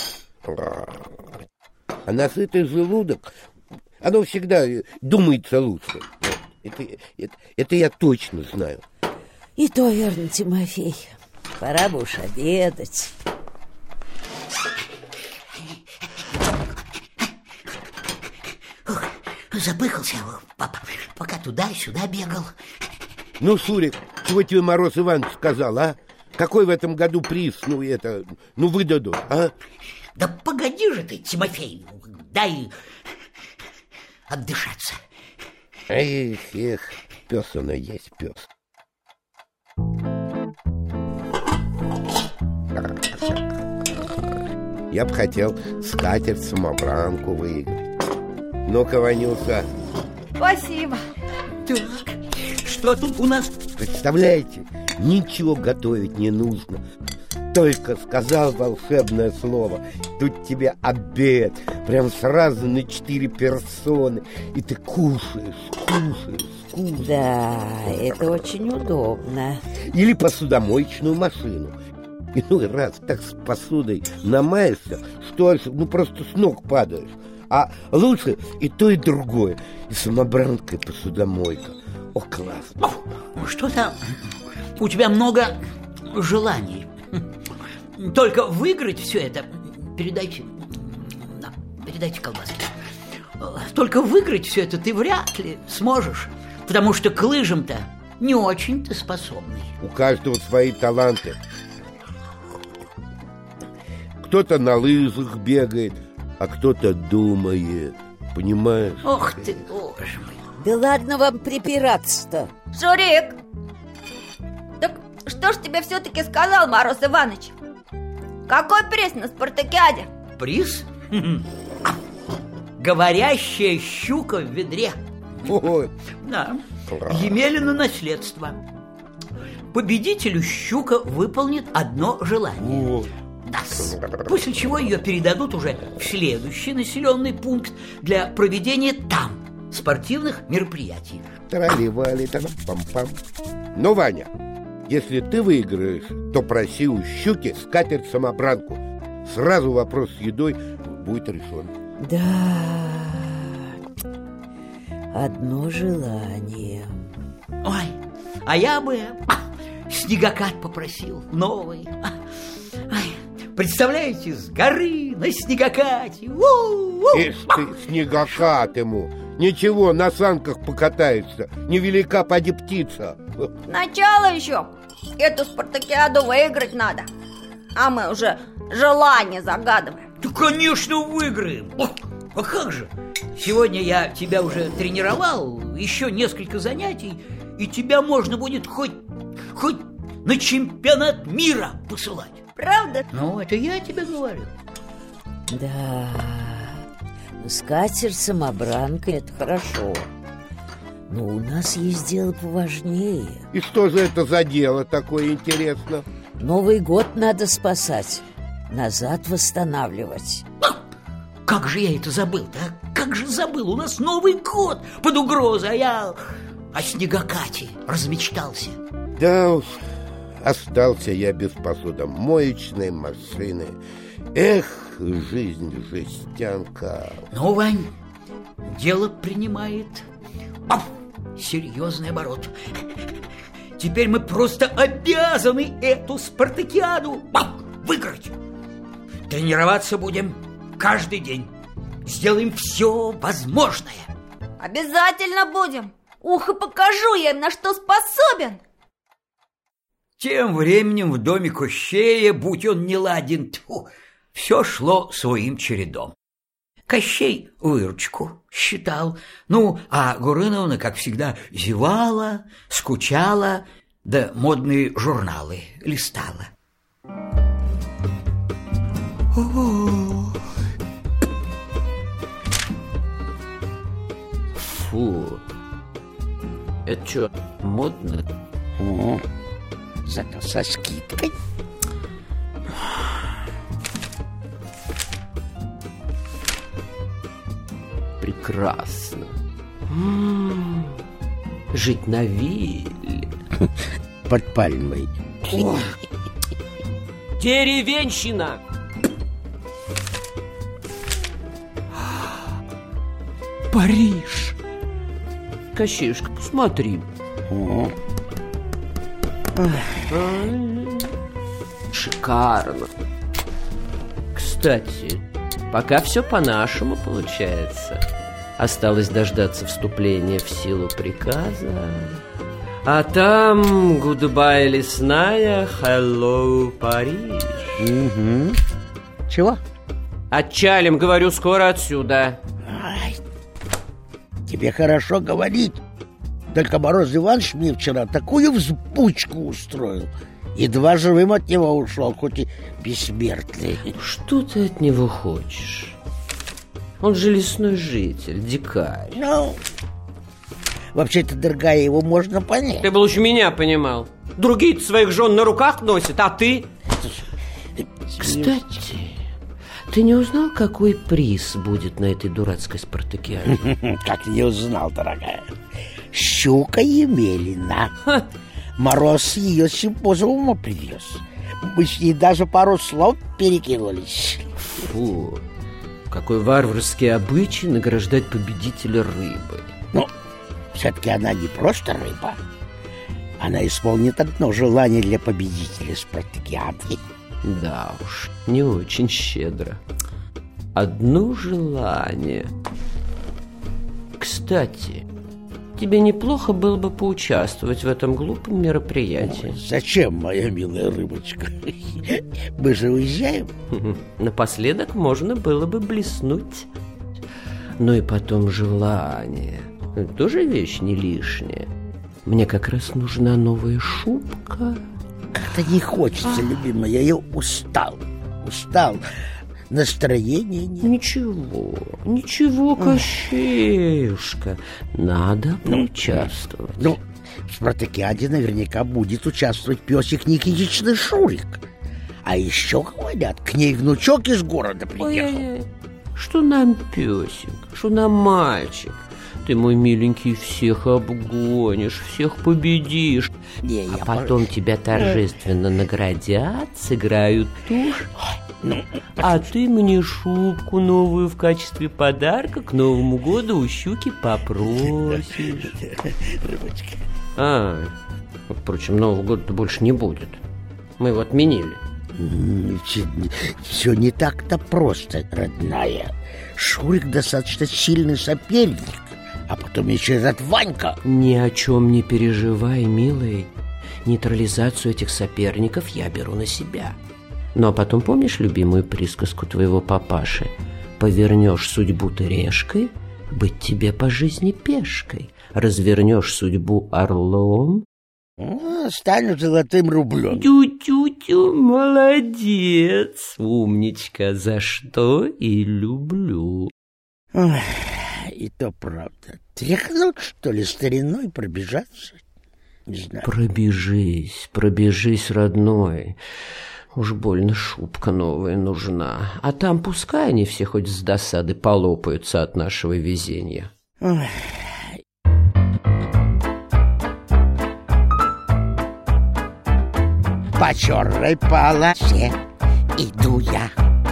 А насытый желудок, оно всегда думается лучше. Это я точно знаю. И то верно, Тимофей. Пора бы уж обедать. Запыхался, папа, пока туда-сюда бегал. Ну, Шурик, чего тебе Мороз Иванович сказал, а? Какой в этом году приз, выдадут, а? Да погоди же ты, Тимофей, дай отдышаться. Эх, пес он и есть пес. Я бы хотел скатерть-самобранку выиграть. Ну-ка, Ванюша. Спасибо. Так, что тут у нас? Представляете, ничего готовить не нужно. Только сказал волшебное слово, тут тебе обед, прям сразу на 4 персоны, и ты кушаешь. Да, это очень удобно. Или посудомоечную машину. Иной раз так с посудой намаешься, что аж, просто с ног падаешь. А лучше и то, и другое. И самобранка, и посудомойка. О, класс. Что-то у тебя много желаний. Только выиграть все это... Передайте колбаски. Только выиграть все это ты вряд ли сможешь, потому что к лыжам-то не очень ты способный. У каждого свои таланты. Кто-то на лыжах бегает, а кто-то думает. Понимаешь? Ох ты, боже мой. Да ладно вам припираться-то. Шурик, так что ж тебе все-таки сказал Мороз Иванович? Какой приз на спартакиаде? Приз? Говорящая щука в ведре. Ой. Да. Емелину наследство. Победителю щука выполнит одно желание. Да. После чего ее передадут уже в следующий населенный пункт для проведения там спортивных мероприятий. Трали-вали, пам-пам. Но, Ваня, если ты выиграешь, то проси у щуки скатерть-самобранку. Сразу вопрос с едой будет решен. Да, одно желание. Ой, а я бы снегокат попросил новый. Ой, представляете, с горы на снегокате. Ишь ты, снегокат ему. Ничего, на санках покатается. Невелика поди птица. Начало еще. Эту спартакиаду выиграть надо. А мы уже желание загадываем. Да, конечно, выиграем. А как же? Сегодня я тебя уже тренировал, еще несколько занятий, и тебя можно будет хоть на чемпионат мира посылать. Правда? Ну, это я тебе говорю. Да, скатерть-самобранка — это хорошо. Но у нас есть дело поважнее. И что же это за дело такое, интересно? Новый год надо спасать, назад восстанавливать. Как же я это забыл-то, а? Как же забыл, у нас Новый год под угрозой, а я о снегокате размечтался. Да уж, остался я без посудомоечной машины. Эх, жизнь жестянка. Ну, Вань, дело принимает серьезный оборот. Теперь мы просто обязаны эту спартакиаду выиграть. Тренироваться будем каждый день. Сделаем все возможное. Обязательно будем. Ух, и покажу я им, на что способен. Тем временем в доме Кощея, будь он неладен, все шло своим чередом. Кощей выручку считал, а Гурыновна, как всегда, зевала, скучала, да модные журналы листала. Фу, это что, модно? Зато со скидкой. Прекрасно. Жить на вилле. Под пальмой. Деревенщина. Париж. Кощеюшка, посмотри. Шикарно. Кстати, пока все по-нашему получается. Осталось дождаться вступления в силу приказа. А там гудбай лесная, hello, Париж. Угу. Чего? Отчалим, говорю, скоро отсюда. Ай, тебе хорошо говорить. Только Мороз Иванович мне вчера такую взбучку устроил. Едва живым от него ушел, хоть и бессмертный. Что ты от него хочешь? Он же лесной житель, дикарь. Ну, вообще-то, дорогая, его можно понять. Ты бы лучше меня понимал. Другие-то своих жен на руках носят, а ты... Кстати, ты не узнал, какой приз будет на этой дурацкой спартакиаде? Как не узнал, дорогая. Щука Емелина. Мороз ее с симпозиума привез. Мы с ней даже пару слов перекинулись. Фу, какой варварский обычай награждать победителя рыбы. Ну, все-таки она не просто рыба. Она исполнит одно желание для победителя спартакиады. Да уж, не очень щедро. Одно желание. Кстати, тебе неплохо было бы поучаствовать в этом глупом мероприятии. Зачем, моя милая рыбочка? Мы же уезжаем. Напоследок можно было бы блеснуть. Ну и потом желание. Тоже вещь не лишняя. Мне как раз нужна новая шубка. Как-то не хочется, любимая. Я устал. Настроения нет. Ничего, Кощеюшка. Надо поучаствовать. Ну, в спартакиаде наверняка будет участвовать песик Никитичный Шурик. А еще, говорят, к ней внучок из города приехал. Ой-ой-ой. Что нам песик, что нам мальчик. Ты, мой миленький, всех обгонишь, всех победишь. А потом тебя торжественно наградят, сыграют тушь. А ты мне шубку новую в качестве подарка к Новому году у щуки попросишь. Рыбочка. Впрочем, Нового года больше не будет. Мы его отменили. Все не так-то просто, родная. Шурик достаточно сильный соперник. А потом еще этот Ванька. Ни о чем не переживай, милый. Нейтрализацию этих соперников я беру на себя. Ну а потом помнишь любимую присказку твоего папаши? Повернешь судьбу ты решкой, быть тебе по жизни пешкой. Развернешь судьбу орлом, станет золотым рублем. Тю-тю-тю, молодец, умничка, за что и люблю. Ой, и то правда. Тряхнуть, что ли, стариной, пробежаться? Не знаю. Пробежись, родной. Уж больно шубка новая нужна. А там пускай они все хоть с досады полопаются от нашего везения. Ой. По черной полосе иду я.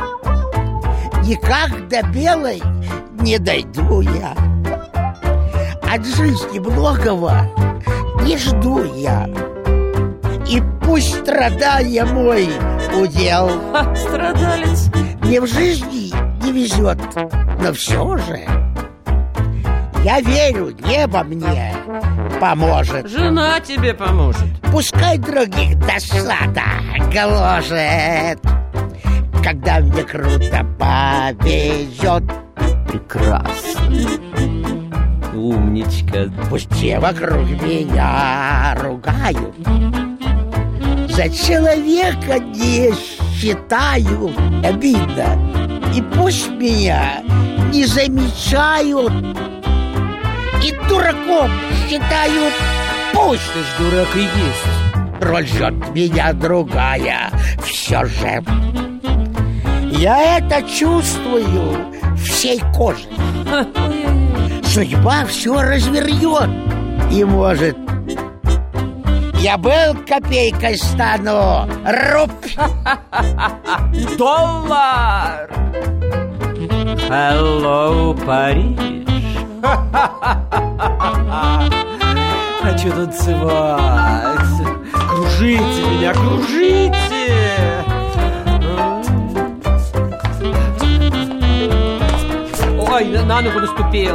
Никак до белой не дойду я. От жизни многого не жду я. И пусть страдания мой удел. Страдалец. Мне в жизни не везет, но все же я верю, небо мне поможет. Жена тебе поможет. Пускай других досада гложет, когда мне круто повезет. Прекрасно. Умничка. Пусть все вокруг меня ругают, за человека не считаю обидно. И пусть меня не замечают и дураком считают. Пусть. Ты ж дурак и есть. Роль ждет меня другая. Все же я это чувствую всей кожей. Судьба все развернет. И может я был копейкой стану. Рубль. Доллар. Hello, Париж. Хочу танцевать. Кружите меня, кружите. Ой, на ногу наступил.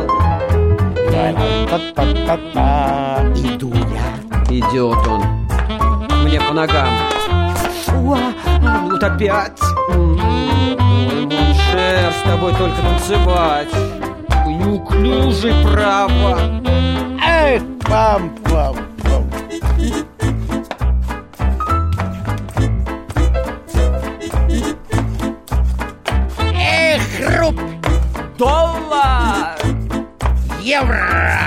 Иду я. Идет он. Мне по ногам. Вот опять. Ой, Моншер, с тобой только танцевать. Ой, неуклюжий, право. Эх, пам-пам-пам. Эх, руб. $1. Евро.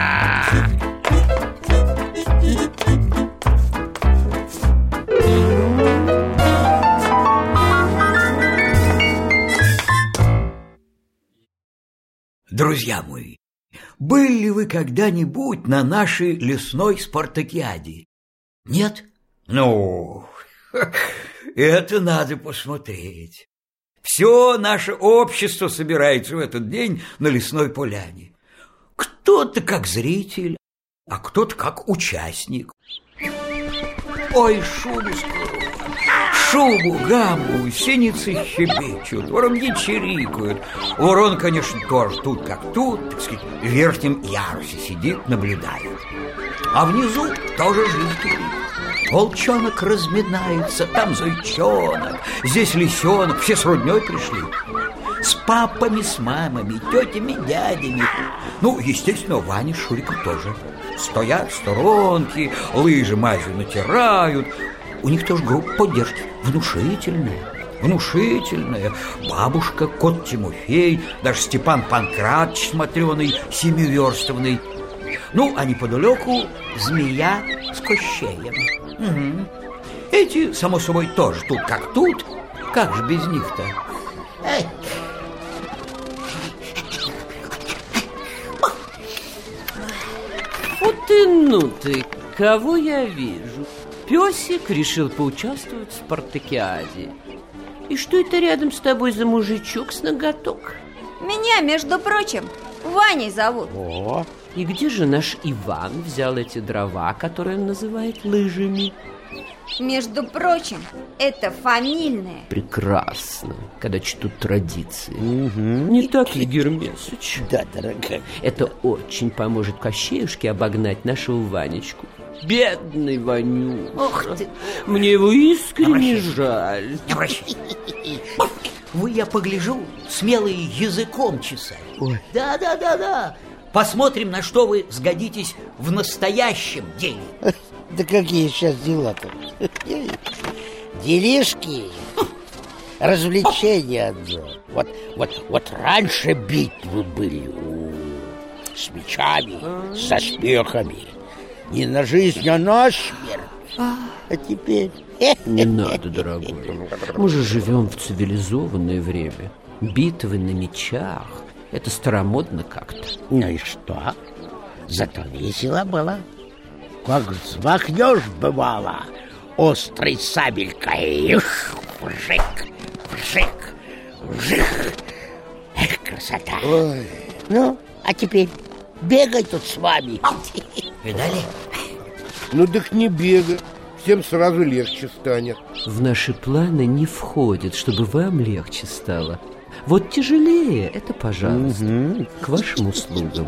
Друзья мои, были вы когда-нибудь на нашей лесной спартакиаде? Нет? Ну, это надо посмотреть. Все наше общество собирается в этот день на лесной поляне. Кто-то как зритель, а кто-то как участник. Ой, шубу скоро. Шубу, гамбу, синицы щебечут, воробьи чирикают. Ворон, конечно, тоже тут как тут, так сказать, в верхнем ярусе сидит, наблюдает. А внизу тоже жизнь кипит. Волчонок разминается, там зайчонок, здесь лисенок, все с роднёй пришли. С папами, с мамами, тетями, дядями. Ну, естественно, Ваня с Шуриком тоже. Стоят в сторонке, лыжи мазью натирают. У них тоже группа поддержки внушительная. Бабушка, кот Тимофей, даже Степан Панкратыч смотреный, семиверстовный. Ну, а неподалеку змея с Кощеем. Угу. Эти, само собой, тоже тут как тут. Как же без них-то? Ну ты, кого я вижу? Песик решил поучаствовать в спартакиаде. И что это рядом с тобой за мужичок с ноготок? Меня, между прочим, Ваней зовут. О, И где же наш Иван взял эти дрова, которые он называет лыжами? Между прочим, это фамильное. Прекрасно, когда чтут традиции. Не так ли, Гермесыч? да, дорогая. Это очень поможет Кощеюшке обогнать нашего Ванечку. Бедный Ванюша. Ох ты. Мне его искренне жаль. Не обращай. Вы, я погляжу, смелые языком чесать. Да. Посмотрим, на что вы сгодитесь в настоящем деле. Да какие сейчас дела-то? Делишки, развлечения одно. Вот раньше битвы были с мечами, со смехами. Не на жизнь, а на смерть. А теперь... Не надо, дорогой. Мы же живем в цивилизованное время. Битвы на мечах — это старомодно как-то. Ну и что? Зато весело было. Как взмахнешь, бывало, острой сабелькой. Вжик, вжик, вжик. Эх, красота. Ой. Ну, а теперь бегай тут с вами. Видали? Ну так не бегай, всем сразу легче станет. В наши планы не входит, чтобы вам легче стало. Вот тяжелее, это, пожалуйста, к вашим услугам.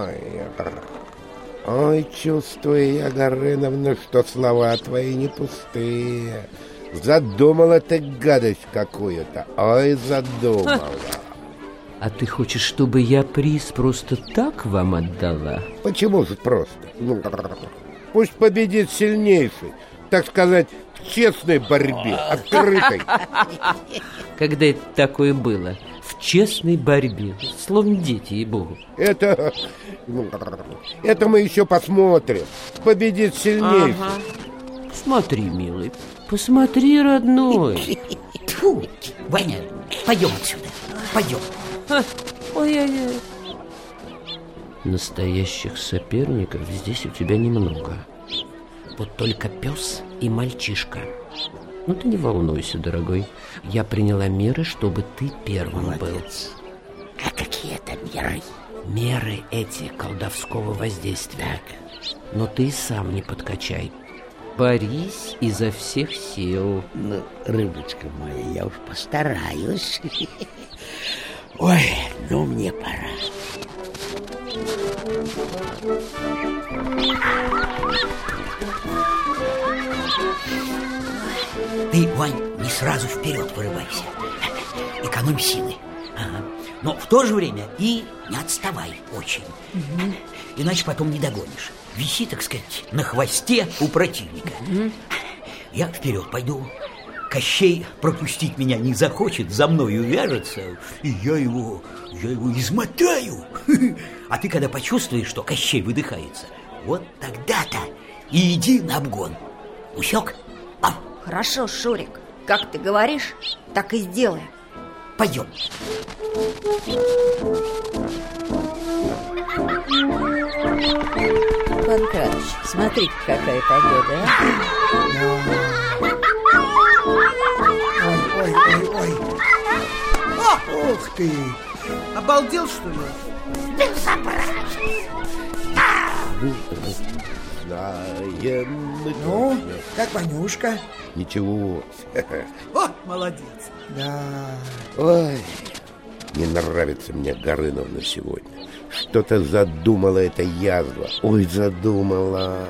Ой, чувствую я, Горыновна, что слова твои не пустые. Задумала ты гадость какую-то. Ой, задумала. А ты хочешь, чтобы я приз просто так вам отдала? Почему же просто? Ну, пусть победит сильнейший, так сказать, в честной борьбе, открытой. Когда это такое было? В честной борьбе, словно дети, ей-богу. Это мы еще посмотрим. Победит сильнейший. Ага. Смотри, милый, посмотри, родной. Тьфу, Ваня, пойдем отсюда, пойдем. Ой-ой-ой. Настоящих соперников здесь у тебя немного. Вот только пес и мальчишка. Ну ты не волнуйся, дорогой. Я приняла меры, чтобы ты первым был. А какие это меры? Меры эти колдовского воздействия. Но ты сам не подкачай. Борись изо всех сил. Ну, рыбочка моя, я уж постараюсь. Ой, ну мне пора. Ты, Вань, не сразу вперед вырывайся. Экономь силы. Ага. Но в то же время и не отставай очень. Иначе потом не догонишь. Виси, так сказать, на хвосте у противника. Я вперед пойду. Кощей пропустить меня не захочет, за мной увяжется, и я его измотаю. А ты, когда почувствуешь, что Кощей выдыхается, вот тогда-то и иди на обгон. Усек? Хорошо, Шурик, как ты говоришь, так и сделаем. Пойдем. Панкратыч, смотри, какая погода, Ой. Ух ты! Обалдел, что ли? Безобразие! Знаем мы. Ну, как Ванюшка? Ничего. О, молодец. Да. Ой, не нравится мне Горыновна сегодня. Что-то задумала эта язва. Ой, задумала.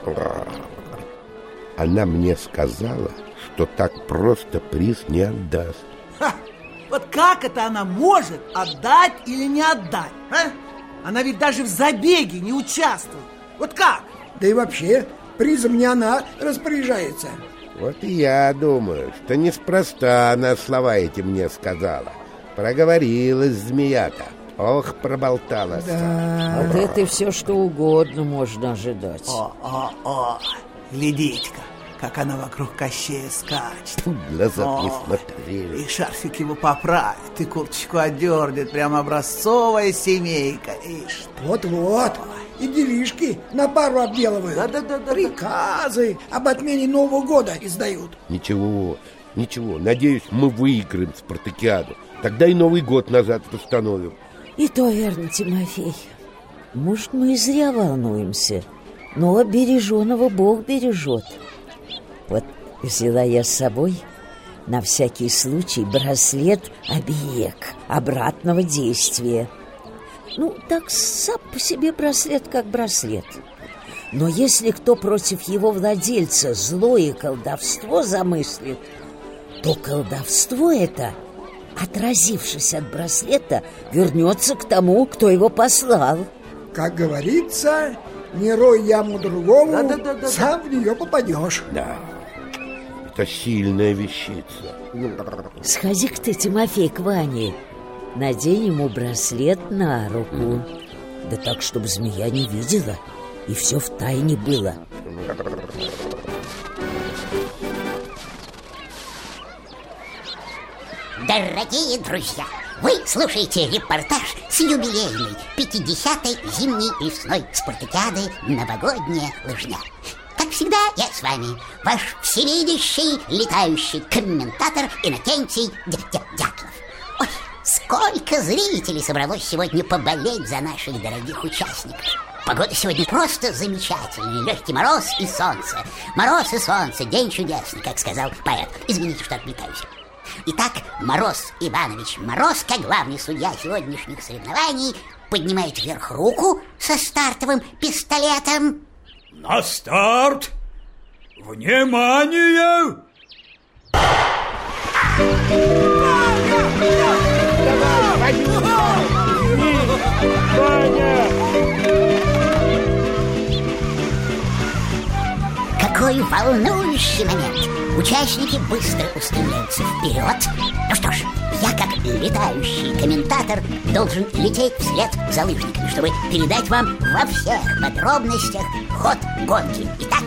Она мне сказала, что так просто приз не отдаст. Ха! Вот как это она может отдать или не отдать, а? Она ведь даже в забеге не участвует. Вот как? Да и вообще, призом не она распоряжается. Вот и я думаю, что неспроста она слова эти мне сказала. Проговорилась змея-то. Ох, проболталась. Да. От этой все что угодно можно ожидать. О, глядите-ка, как она вокруг Кощея скачет. Глаза не смотрели. И шарфик его поправит, и курточку одернет. Прям образцовая семейка. Ишь. Вот-вот. И делишки на пару обделывают. Да. Приказы об отмене Нового года издают. Ничего. Надеюсь, мы выиграем спартакиаду. Тогда и Новый год назад восстановим. И то верно, Тимофей. Может, мы и зря волнуемся, но береженого Бог бережет. Вот взяла я с собой на всякий случай браслет-оберег обратного действия. Ну, так сам по себе браслет как браслет. Но если кто против его владельца злое колдовство замыслит, то колдовство это, отразившись от браслета, вернется к тому, кто его послал. Как говорится, не рой яму другому, Да. сам в нее попадешь. Да, это сильная вещица. Сходи-ка ты, Тимофей, к Ване. Надень ему браслет на руку. Да так, чтобы змея не видела, и все втайне было. Дорогие друзья, вы слушаете репортаж с юбилейной 50-й зимней и весной спартакиады «Новогодняя лыжня». Как всегда, я с вами, ваш всевидящий летающий комментатор Иннокентий Дятлов. Ой, сколько зрителей собралось сегодня поболеть за наших дорогих участников. Погода сегодня просто замечательная. Легкий мороз и солнце. Мороз и солнце, день чудесный, как сказал поэт. Извините, что отвлекаюсь. Итак, Мороз Иванович Мороз, как главный судья сегодняшних соревнований, поднимает вверх руку со стартовым пистолетом. На старт! Внимание! Какой волнующий момент! Участники быстро устремляются вперед. Ну что ж, я как летающий комментатор должен лететь вслед за лыжниками, чтобы передать вам во всех подробностях ход гонки. Итак,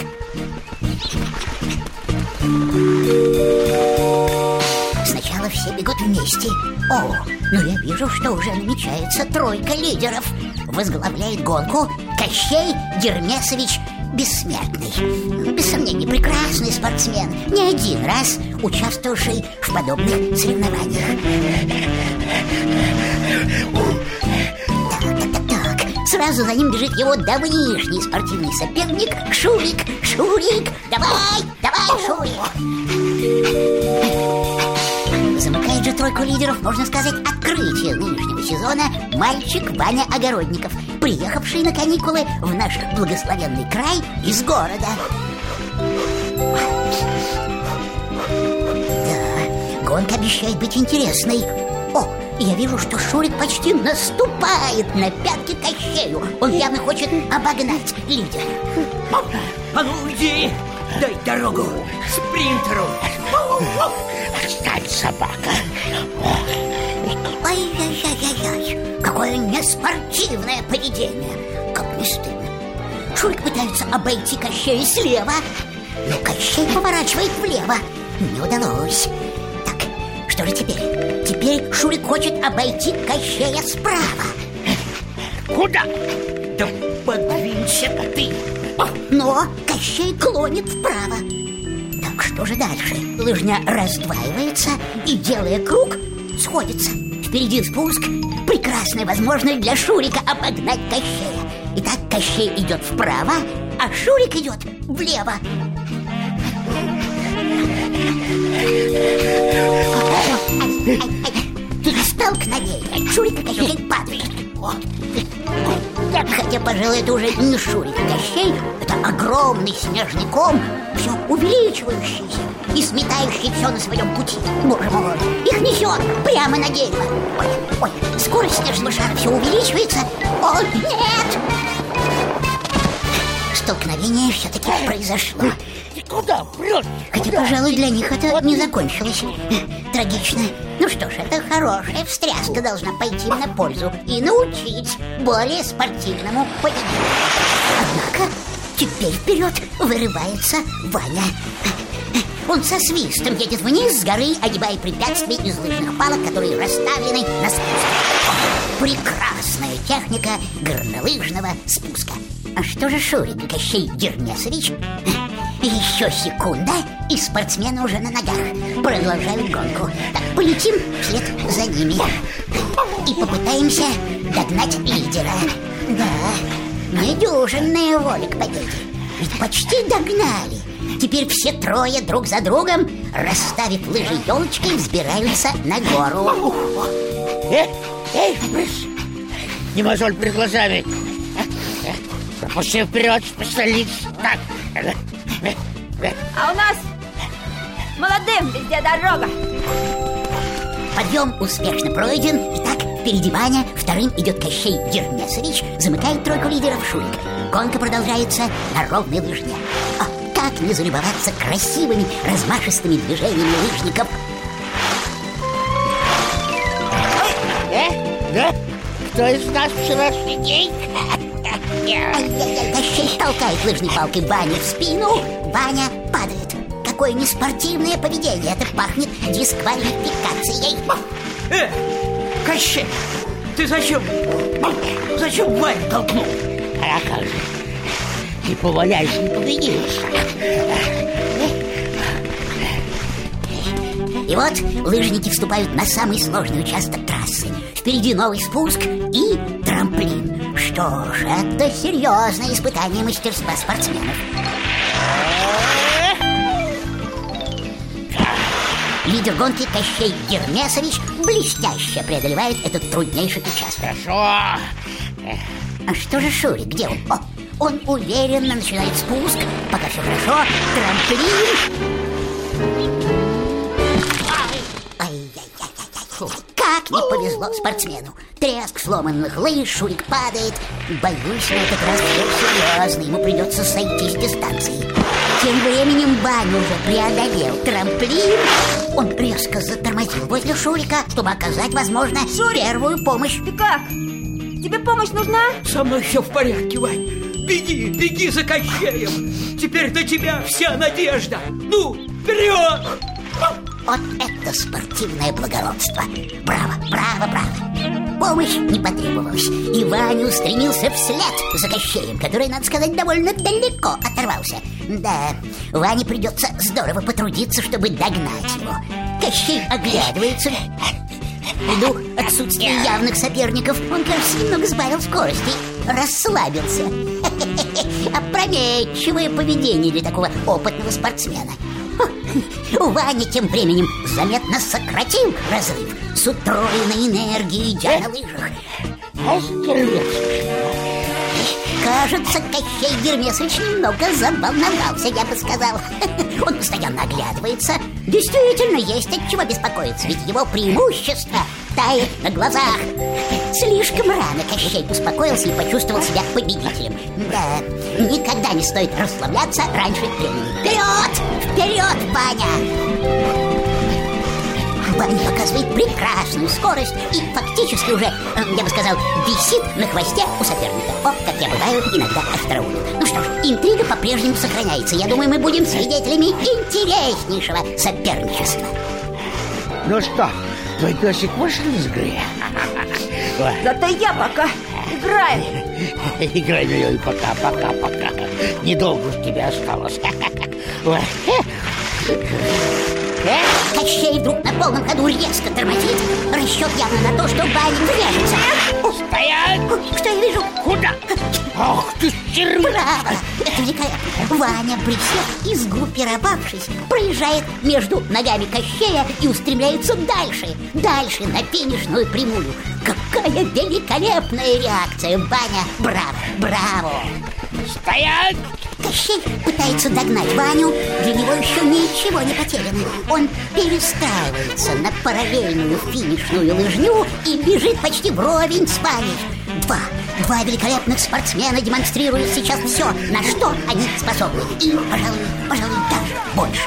сначала все бегут вместе. О, ну я вижу, что уже намечается тройка лидеров. Возглавляет гонку Кощей Гермесович Бессмертный. Без сомнения, прекрасный спортсмен, не один раз участвовавший в подобных соревнованиях. Так. Сразу за ним бежит его давнишний спортивный соперник Шурик. Шурик, давай, Шурик. Замыкает же тройку лидеров, можно сказать, открытие нынешнего сезона мальчик Ваня Огородников. приехавший на каникулы в наш благословенный край из города. Да, гонка обещает быть интересной. О, я вижу, что Шурик почти наступает на пятки Кощею. Он явно хочет обогнать лидера. А ну иди, дай дорогу спринтеру. Отстань, собака. Ай-яй-яй-яй-яй, какое неспортивное поведение. Как не стыдно. Шурик пытается обойти Кощея слева, но Кощей поворачивает влево. Не удалось. Так, что же теперь? Теперь Шурик хочет обойти Кощея справа. Куда? Да подвинься ты. Но Кощей клонит вправо. Так, что же дальше? Лыжня раздваивается и, делая круг, сходится. Впереди спуск. Прекрасная возможность для Шурика обогнать Кощея. Итак, Кощей идет вправо, а Шурик идет влево. Столкновение. Шурик и Кощей падают. Хотя, пожалуй, это уже не Шурик и Кощей. Это огромный снежный ком, все увеличивающийся и сметающий все на своем пути. Боже мой, их несет прямо на дерево. Ой, скорость снежного шара все увеличивается. О, нет! Столкновение все-таки произошло. Куда прешь? Хотя, пожалуй, для них это не закончилось. Трагично. Ну что ж, это хорошая встряска должна пойти на пользу и научить более спортивному поведению. Однако теперь вперед вырывается Ваня. Он со свистом едет вниз с горы, огибая препятствия из лыжных палок, которые расставлены на спуске. Прекрасная техника горнолыжного спуска. А что же Шурик и Кощей Гермесович? Еще секунда, и спортсмены уже на ногах. Продолжают гонку. Так, полетим вслед за ними. И попытаемся догнать лидера. Да, недюжинная воля к победе. Ведь почти догнали. Теперь все трое друг за другом, расставив лыжи елочкой, взбираются на гору. Не мозоль перед глазами. Пропусти вперед, специалист. Так. А у нас молодым везде дорога. Подъем успешно пройден. Итак, впереди Ваня, вторым идет Кощей Гермесович, замыкает тройку лидеров Шурик. Гонка продолжается на ровной лыжне. Как не залюбоваться красивыми, размашистыми движениями лыжников. Да? Кто из нас вчерашний день? Ай-яй-яй, Кощей толкает лыжной палкой Ване в спину. Ваня падает. Какое неспортивное поведение. Это пахнет дисквалификацией. Кощей, ты зачем Ваню толкнул? А как же? Не поваляйся, не победишь. И вот лыжники вступают на самый сложный участок трассы. Впереди новый спуск и трамплин. Что ж, это серьезное испытание мастерства спортсменов. Лидер гонки Кощей Гермесович блестяще преодолевает этот труднейший участок. Хорошо. А что же Шурик? Где он? О, он уверенно начинает спуск. Пока все хорошо. Трамплин. Ай-яй-яй-яй-яй. Как не повезло спортсмену. Треск сломанных лыж, Шурик падает. Боюсь, на этот раз все серьезно. Ему придется сойти с дистанции. Тем временем Ваня уже преодолел трамплин. Он резко затормозил возле Шурика, чтобы оказать, возможно, первую помощь. Ты как? Тебе помощь нужна? Со мной все в порядке, Вань. Беги за Кощеем. Теперь на тебя вся надежда. Ну, вперед! Вот это спортивное благородство. Браво, браво, браво. Помощь не потребовалась. И Ваня устремился вслед за Кощеем, который, надо сказать, довольно далеко оторвался. Да, Ване придется здорово потрудиться, чтобы догнать его. Кощей оглядывается. Ввиду отсутствия явных соперников, он, кажется, немного сбавил скорости, расслабился. Опрометчивое поведение для такого опытного спортсмена. Ваня тем временем заметно сократил разрыв, с утроенной энергией идя на лыжах. Кажется, Кощей Гермесович немного заволновался, я бы сказал. Он постоянно оглядывается. Действительно, есть от чего беспокоиться, ведь его преимущество тает на глазах. Слишком рано Кощей успокоился и почувствовал себя победителем. Да, никогда не стоит расслабляться раньше времени. Вперед! Вперед, Ваня! Ваня показывает прекрасную скорость и фактически уже, я бы сказал, висит на хвосте у соперника. О, как я бываю иногда остроумен. Ну что ж, интрига по-прежнему сохраняется. Я думаю, мы будем свидетелями интереснейшего соперничества. Ну что, твой песик вышел из игры? Зато я пока играю. Играй, милый, пока. Недолго у тебя осталось. Кощей вдруг на полном ходу резко тормозит. Расчет явно на то, что Ваня врежется. Стоять! Что я вижу? Куда? Ах ты, стервя! Браво! Это великолепно. Ваня, присев и сгруппировавшись, проезжает между ногами Кощея и устремляется дальше на финишную прямую. Какая великолепная реакция, Ваня! Браво! Стоять! Кощей пытается догнать Ваню. Для него еще ничего не потеряно. Он перестраивается на параллельную финишную лыжню и бежит почти вровень с Ваней. Два великолепных спортсмена демонстрируют сейчас все, на что они способны. И, пожалуй, даже больше.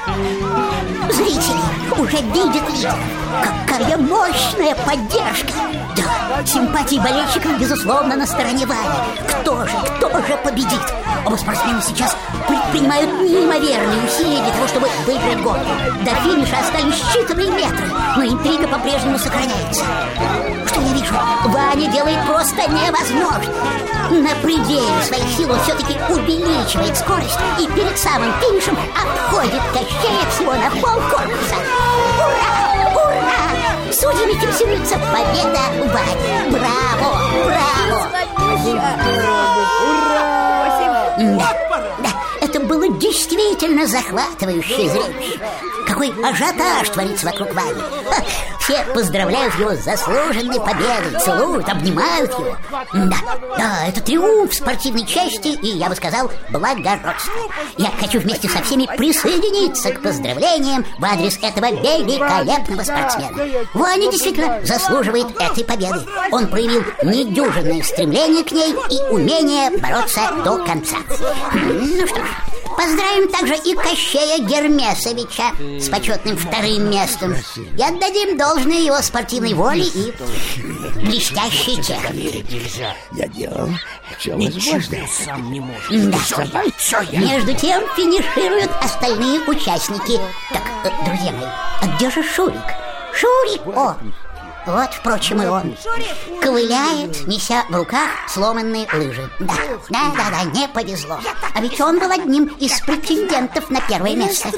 Зрители уже видят лидера. Какая мощная поддержка! Да, симпатии болельщиков, безусловно, на стороне Вани. Кто же победит? Оба спортсмена сейчас предпринимают неимоверные усилия для того, чтобы выиграть гонку. До финиша остались считанные метры, но интрига по-прежнему сохраняется. Что я вижу? Ваня делает просто невозможно. На пределе своих сил он все-таки увеличивает скорость и перед самым финишем обходит Кощея всего на полкорпуса. Ура! Судьями фиксируется победа Вани. Браво! Да, это было действительно захватывающее зрелище. Какой ажиотаж творится вокруг Вани. Все поздравляют его с заслуженной победой, целуют, обнимают его. Да, это триумф спортивной чести и, я бы сказал, благородства. Я хочу вместе со всеми присоединиться к поздравлениям в адрес этого великолепного спортсмена. Ваня действительно заслуживает этой победы. Он проявил недюжинное стремление к ней и умение бороться до конца. Ну что ж, поздравим также и Кощея Гермесовича с почетным вторым местом и отдадим должное его спортивной воле и блестящей технике. Я делал все возможное. Сам не можешь. Да. Между тем финишируют остальные участники. Так, друзья мои, а где же Шурик? Шурик! О! Вот, впрочем, и он ковыляет, неся в руках сломанные лыжи. Да, не повезло. А ведь он был одним из претендентов на первое место.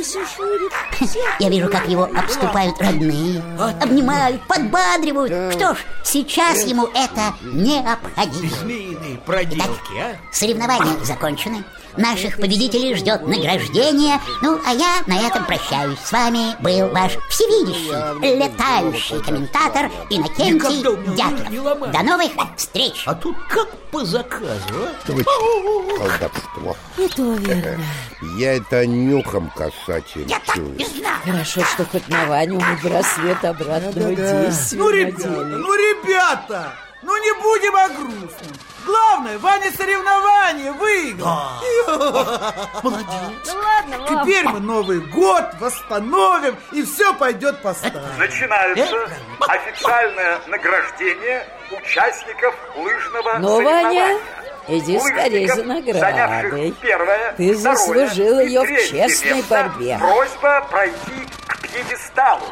Я вижу, как его обступают родные, обнимают, подбадривают. Что ж, сейчас ему это необходимо. Змеиные проделки, а? Соревнования закончены. Наших победителей ждет награждение. Ну, а я на этом прощаюсь. С вами был ваш всевидящий, летающий комментатор Иннокентий Дятлов. До новых встреч! А тут как по заказу, а? Колдовство. Это верно. Я это нюхом касательно чую. Хорошо, что хоть на Ваню мы до рассвета обратного действия. Ну, ребята, ну не будем о грустном. Главное, Ваня соревнование выиграл. Молодец. Ну ладно, Теперь мы Новый год восстановим, и все пойдет по старому. Начинается официальное награждение участников лыжного Ну, соревнования. Ваня, иди скорее за наградой. Занявших первое, Ты второе заслужил и ее в третье честной место, борьбе. Просьба пройти к пьедесталу.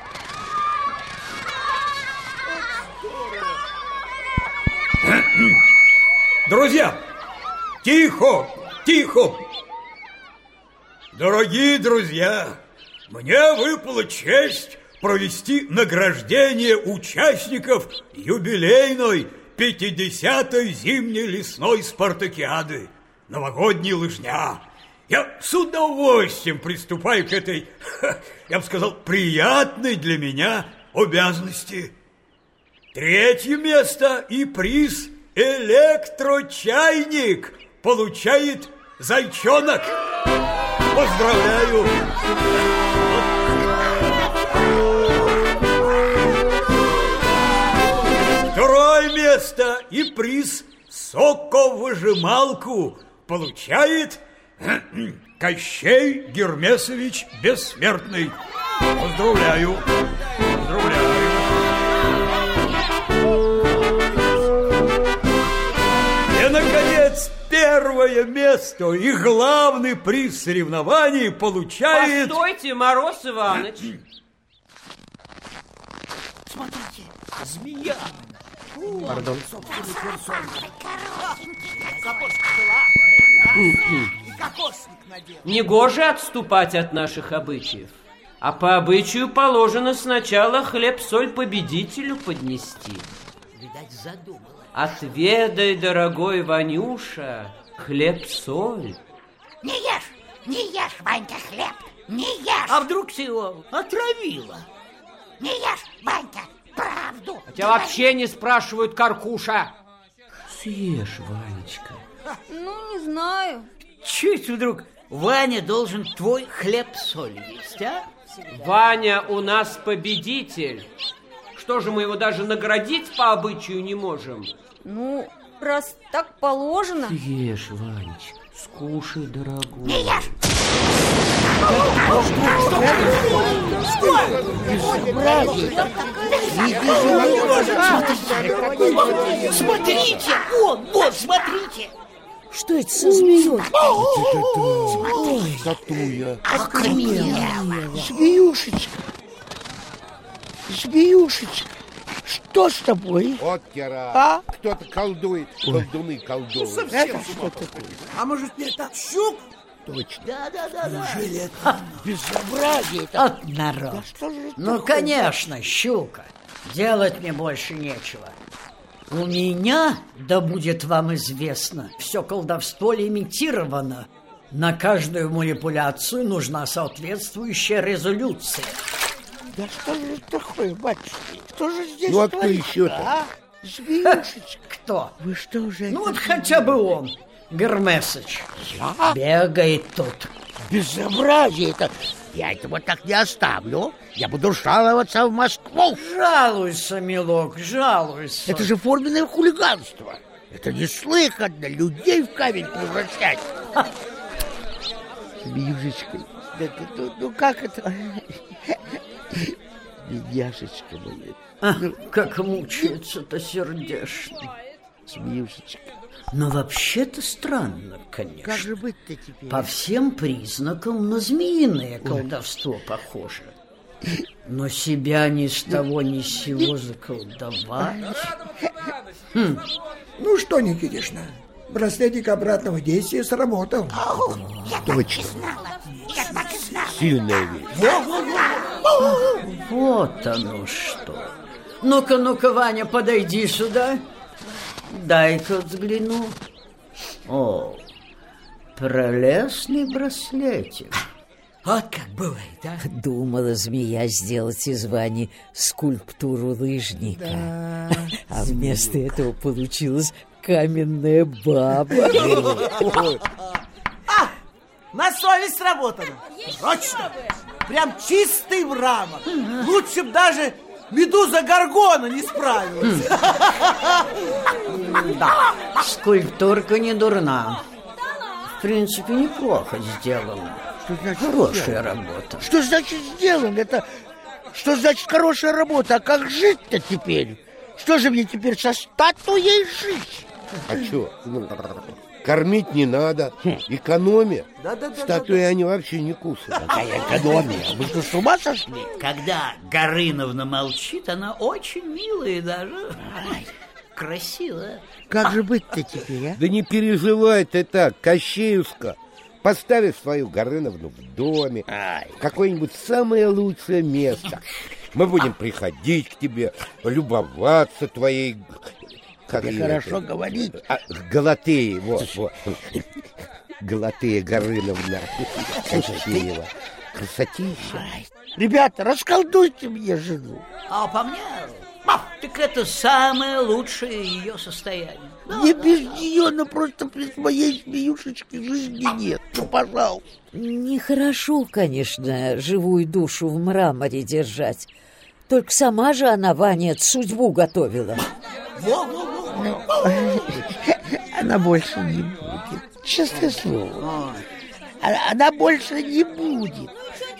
Друзья, тихо! Дорогие друзья, мне выпала честь провести награждение участников юбилейной 50-й зимней лесной спартакиады «Новогодняя лыжня». Я с удовольствием приступаю к этой, я бы сказал, приятной для меня обязанности. Третье место и приз – электрочайник получает зайчонок. Поздравляю! Второе место и приз соковыжималку получает Кощей Гермесович Бессмертный. Поздравляю! Поздравляю! И, наконец, первое место и главный приз соревнований получает... Постойте, Мороз Иваныч. Смотрите, змея. Пардон. Негоже отступать от наших обычаев. А по обычаю положено сначала хлеб-соль победителю поднести. Видать, задумала. Отведай, дорогой Ванюша, хлеб-соль. Не ешь, Ванька, хлеб, не ешь. А вдруг ты его отравила? Не ешь, Ванька, правду. Хотя вообще не спрашивают, Каркуша. Съешь, Ванечка. Ну, не знаю. Чуть вдруг Ваня должен твой хлеб-соль есть, а? Ваня у нас победитель. Что же, мы его даже наградить по обычаю не можем? Ну, раз так положено. Ешь, Ванечка, скушай, дорогой. Не ешь. Смотрите, вот, смотрите. Что это со змеей? Змеюшечка, что с тобой? Вот тира. А? Кто-то колдует. Колдуны колдуют. Совсем что такое? А может, это щук? Точно. Да. Неужели это безобразие? От народ. Да что же Ну, такое? конечно, щука. Делать мне больше нечего. У меня, да будет вам известно, все колдовство лимитировано. На каждую манипуляцию нужна соответствующая резолюция. Да что же это такое, батюшка? Кто же здесь Ну, а кто творится, еще-то? а? Змеюшечка. Кто? Вы что уже... Ну, вот хотя бы он, Гермесыч. Я? Бегает тут. Безобразие это. Я этого так не оставлю. Я буду жаловаться в Москву. Жалуйся, милок, жалуйся. Это же форменное хулиганство. Это неслыханно людей в камень превращать. Змеюшечка. Ну как это? Бедняжечка моя. Как мучается-то сердечно. Змеюшечка. Но вообще-то странно, конечно. Как же быть-то теперь? По всем признакам на змеиное колдовство похоже. Но себя ни с того ни с сего заколдовать. Ну что, Никитишна, браслетик обратного действия сработал. Точно. Сильная вещь. Вот оно что. Ну-ка, Ваня, подойди сюда. Дай-ка взгляну. О, прелестный браслетик. Вот как бывает, а? Думала змея сделать из Вани скульптуру лыжника. Да. А вместо этого получилась каменная баба. На совесть сработано. Точно. Прям чистый мрамор. Лучше б даже медуза Горгона не справилась. Да, скульптурка не дурна. В принципе, неплохо сделана. Что значит Хорошая сделано? работа. Что значит сделано? Это что значит хорошая работа? А как жить-то теперь? Что же мне теперь со статуей жить? А что? Кормить не надо. Экономия. Статуи они вообще не кушают. Какая экономия? Вы что, с ума сошли? Когда Горыновна молчит, она очень милая даже. Красивая. Как же быть-то теперь, а? Да не переживай ты так, Кощеюшка. Поставишь свою Горыновну в доме, в какое-нибудь самое лучшее место. Мы будем приходить к тебе, любоваться твоей... Как Тебе её хорошо это? говорить. Галатеи, вот. Галатея Горыновна. Кощеева. Красотища. Ребята, расколдуйте мне жену. А по мне, так это самое лучшее ее состояние. Мне без нее, ну просто без моей змеюшечки жизни нет. Ну, пожалуйста. Нехорошо, конечно, живую душу в мраморе держать. Только сама же она, Ваня, судьбу готовила. Она больше не будет. Честное слово. Она больше не будет.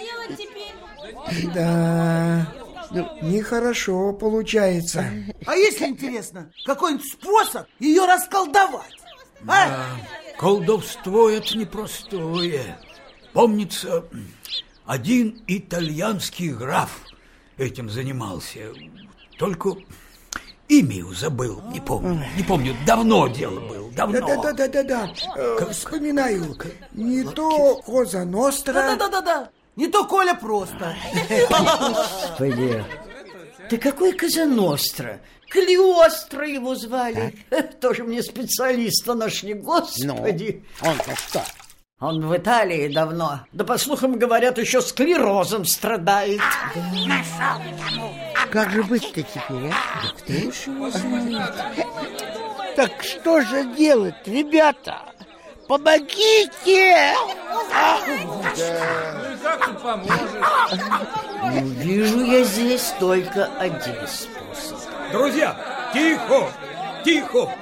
Да, нехорошо получается. А если интересно, какой-нибудь способ ее расколдовать? А? Да, колдовство это непростое. Помнится, один итальянский граф этим занимался. Только имя его забыл, не помню, давно дело было, давно. Да. Вспоминаю. Не то Коза Ностра. Да. Не то Коля просто. Господи, ты какой Коза Ностра? Калиостро его звали. Тоже мне специалиста нашли, господи. Ну, он-то что? Он в Италии давно. Да, по слухам, говорят, еще склерозом страдает. Как же быть-то теперь, а? Да кто уж его знает? Так что же делать, ребята? Помогите! Как ты поможешь? Ну, вижу я здесь только один способ. Друзья, тихо!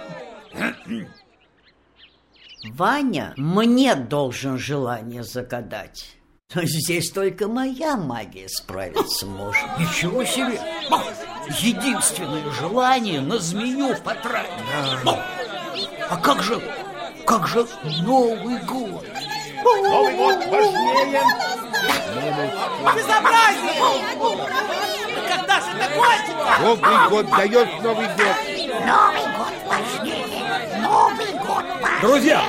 Ваня мне должен желание загадать. Здесь только моя магия справиться может. Ничего себе! Единственное желание на змею потратить. А как же Новый год? Новый год важнее. Безобразие! Когда же это кончится? Новый год дает Новый год. Новый год важнее. Новый год важнее. Друзья,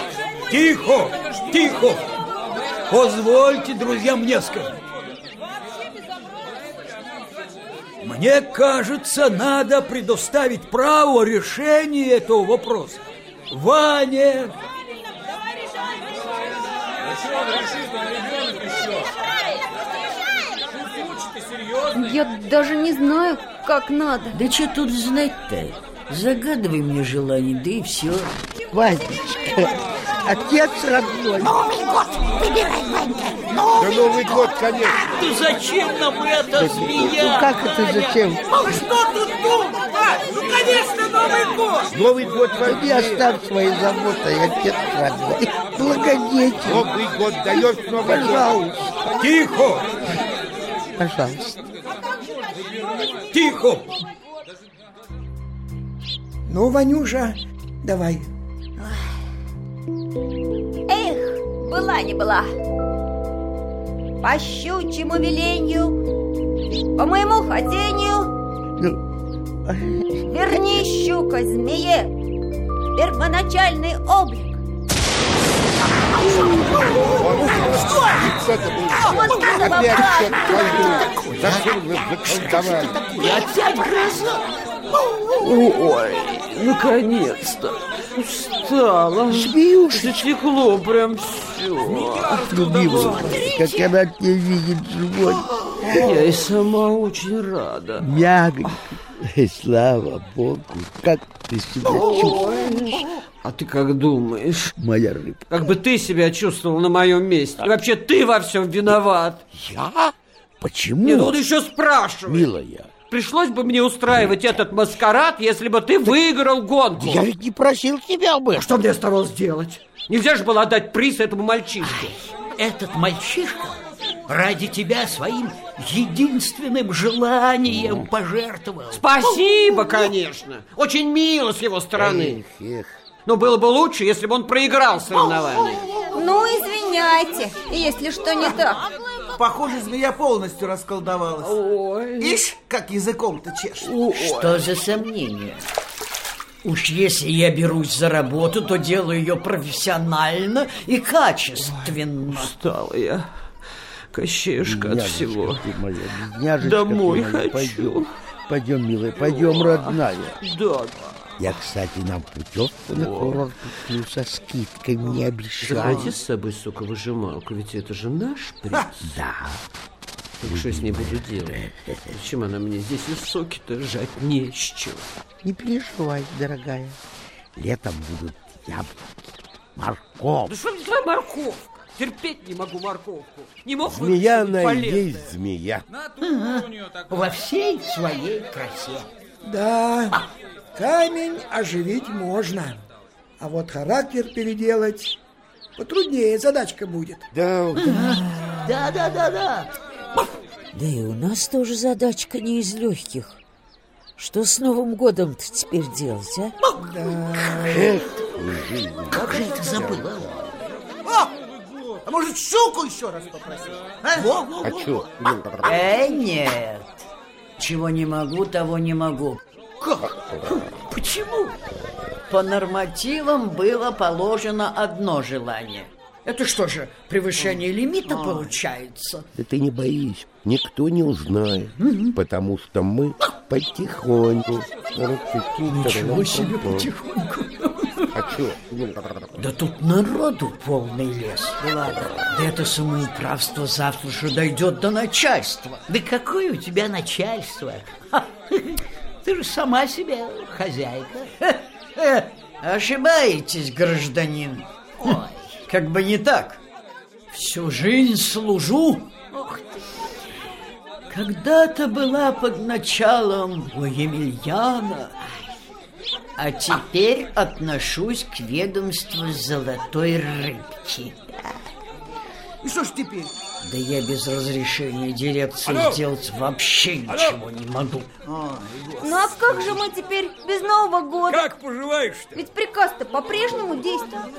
тихо! Позвольте, друзья, мне сказать. Мне кажется, надо предоставить право решения этого вопроса Ване. Я даже не знаю, как надо. Да что тут знать-то? Загадывай мне желание, да и все. Ванечка, отец родной. Новый год. Выбирай, Ванька. Да Новый год, конечно. Да зачем нам это, Ну змея? как это зачем? Что тут думать? Ну, конечно, Новый год! Новый год Не важнее. оставь свои заботы, отец родной. Благодетель. Новый год дает Новый год. Пожалуйста. Тихо! Пожалуйста. Ну, Ванюша, давай. Эх, была не была. По щучьему велению, по моему хотению, верни, щука, змее первоначальный облик. Опять что-то пойду. Зачем вы заколдовали? И опять гроза. Ой, наконец-то. Устала. Затекло прям все. Любимая, как она от тебя видит живой. Я и сама очень рада. Мягонько. Слава Богу. Как ты себя чувствуешь? А ты как думаешь? Моя рыбка. Как бы ты себя чувствовал на моем месте? И вообще ты во всем виноват. Я? Почему? Не надо еще спрашивать. Милая. Пришлось бы мне устраивать этот маскарад, если бы ты выиграл гонку. Я ведь не просил тебя об этом. Что мне оставалось делать? Нельзя же было отдать приз этому мальчишке. Этот мальчишка ради тебя своим единственным желанием пожертвовал. Спасибо, конечно. Очень мило с его стороны. Эх. Но было бы лучше, если бы он проиграл соревнование. Ну, извиняйте, если что не так. Похоже, змея полностью расколдовалась. Ой. Ишь, как языком-то чешет. Что за сомнение? Уж если я берусь за работу, то делаю ее профессионально и качественно. Устал я, Кощеюшка, от всего. Ты моя, бедняжечка Домой ты моя. хочу. Пойдем, милая, пойдем, родная. Да. Я, кстати, нам путевку на курорт куплю со скидкой, мне обещал. Захвати с собой соковыжималку, ведь это же наш приз. Да. Так что с ней буду делать? Зачем она мне здесь и соки-то жать не с чего? Не переживай, дорогая. Летом будут яблоки, морковь. Да что мне твоя морковка? Терпеть не могу морковку. Не мог бы Змея что-нибудь полезное? есть змея. Во всей своей красе. Да, камень оживить можно, а вот характер переделать потруднее задачка будет. Да. Да. Да и у нас тоже задачка не из легких. Что с Новым годом-то теперь делать, а? Как же это забыл, А может, щуку еще раз попросить? А что? Нет. Чего не могу, того не могу. Как? Почему? По нормативам было положено одно желание. Это что же, превышение лимита получается? Да ты не боись, никто не узнает, потому что мы потихоньку. Ничего себе потихоньку. А что? Да тут народу полный лес. Да ладно, да это самоуправство завтра же дойдет до начальства. Да какое у тебя начальство? Ты же сама себе хозяйка. Ошибаетесь, гражданин. Ой, как бы не так. Всю жизнь служу. Ух ты. Когда-то была под началом у Емельяна, а теперь отношусь к ведомству золотой рыбки. И что ж теперь? Да я без разрешения дирекции сделать вообще ничего не могу. Ну а как же мы теперь без Нового года? Как поживаешь-то? Ведь приказ-то по-прежнему действует.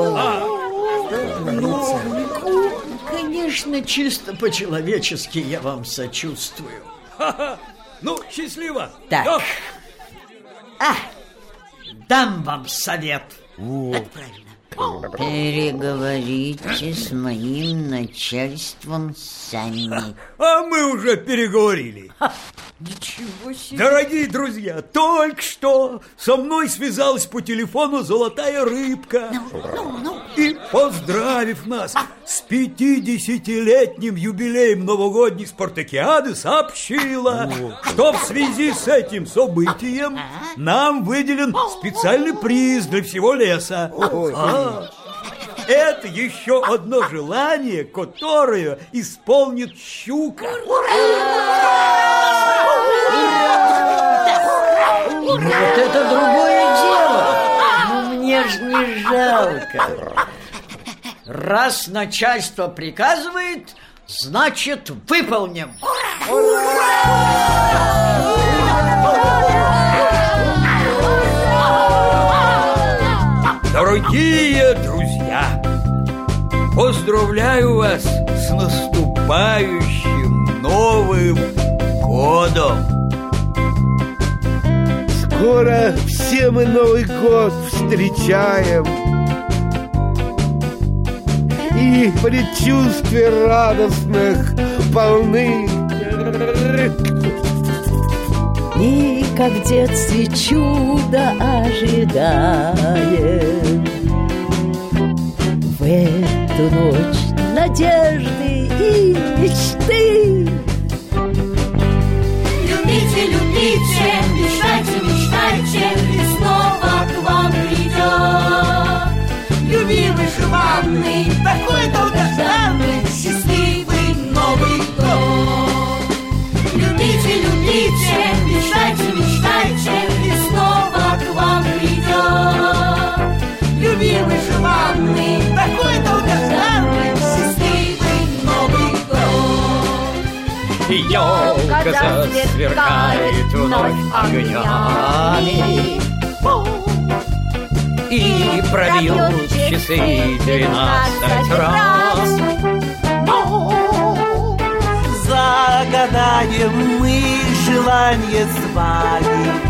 Ну, конечно, чисто по-человечески я вам сочувствую. Ну, счастливо. Так. Дам вам совет. Это правильно. Переговорите с моим начальством сами. А мы уже переговорили. Ничего себе. Дорогие друзья, только что со мной связалась по телефону золотая рыбка. И, поздравив нас с 50-летним юбилеем новогодней спартакиады, сообщила, что в связи с этим событием нам выделен специальный приз для всего леса. Это еще одно желание, которое исполнит щука. Вот это другое дело. Но мне ж не жалко. Раз начальство приказывает, значит, выполним. Дорогие друзья, поздравляю вас с наступающим Новым годом! Скоро все мы Новый год встречаем, и предчувствия радостных полны. И как в детстве чудо ожидаем. В эту ночь надежды и мечты. Любите, любите, мечтайте, мечтайте, и снова к вам придет. Любимый, желанный, такой долгожданный, счастливый Новый год. Любите, любите, мечтайте, мечтайте, и снова к вам придет. Любимый, желанный, такой долгожданный, счастливый Новый год. Елка засверкает вновь огнями, и пробьют часы 12 раз. Загадаем мы желание с вами,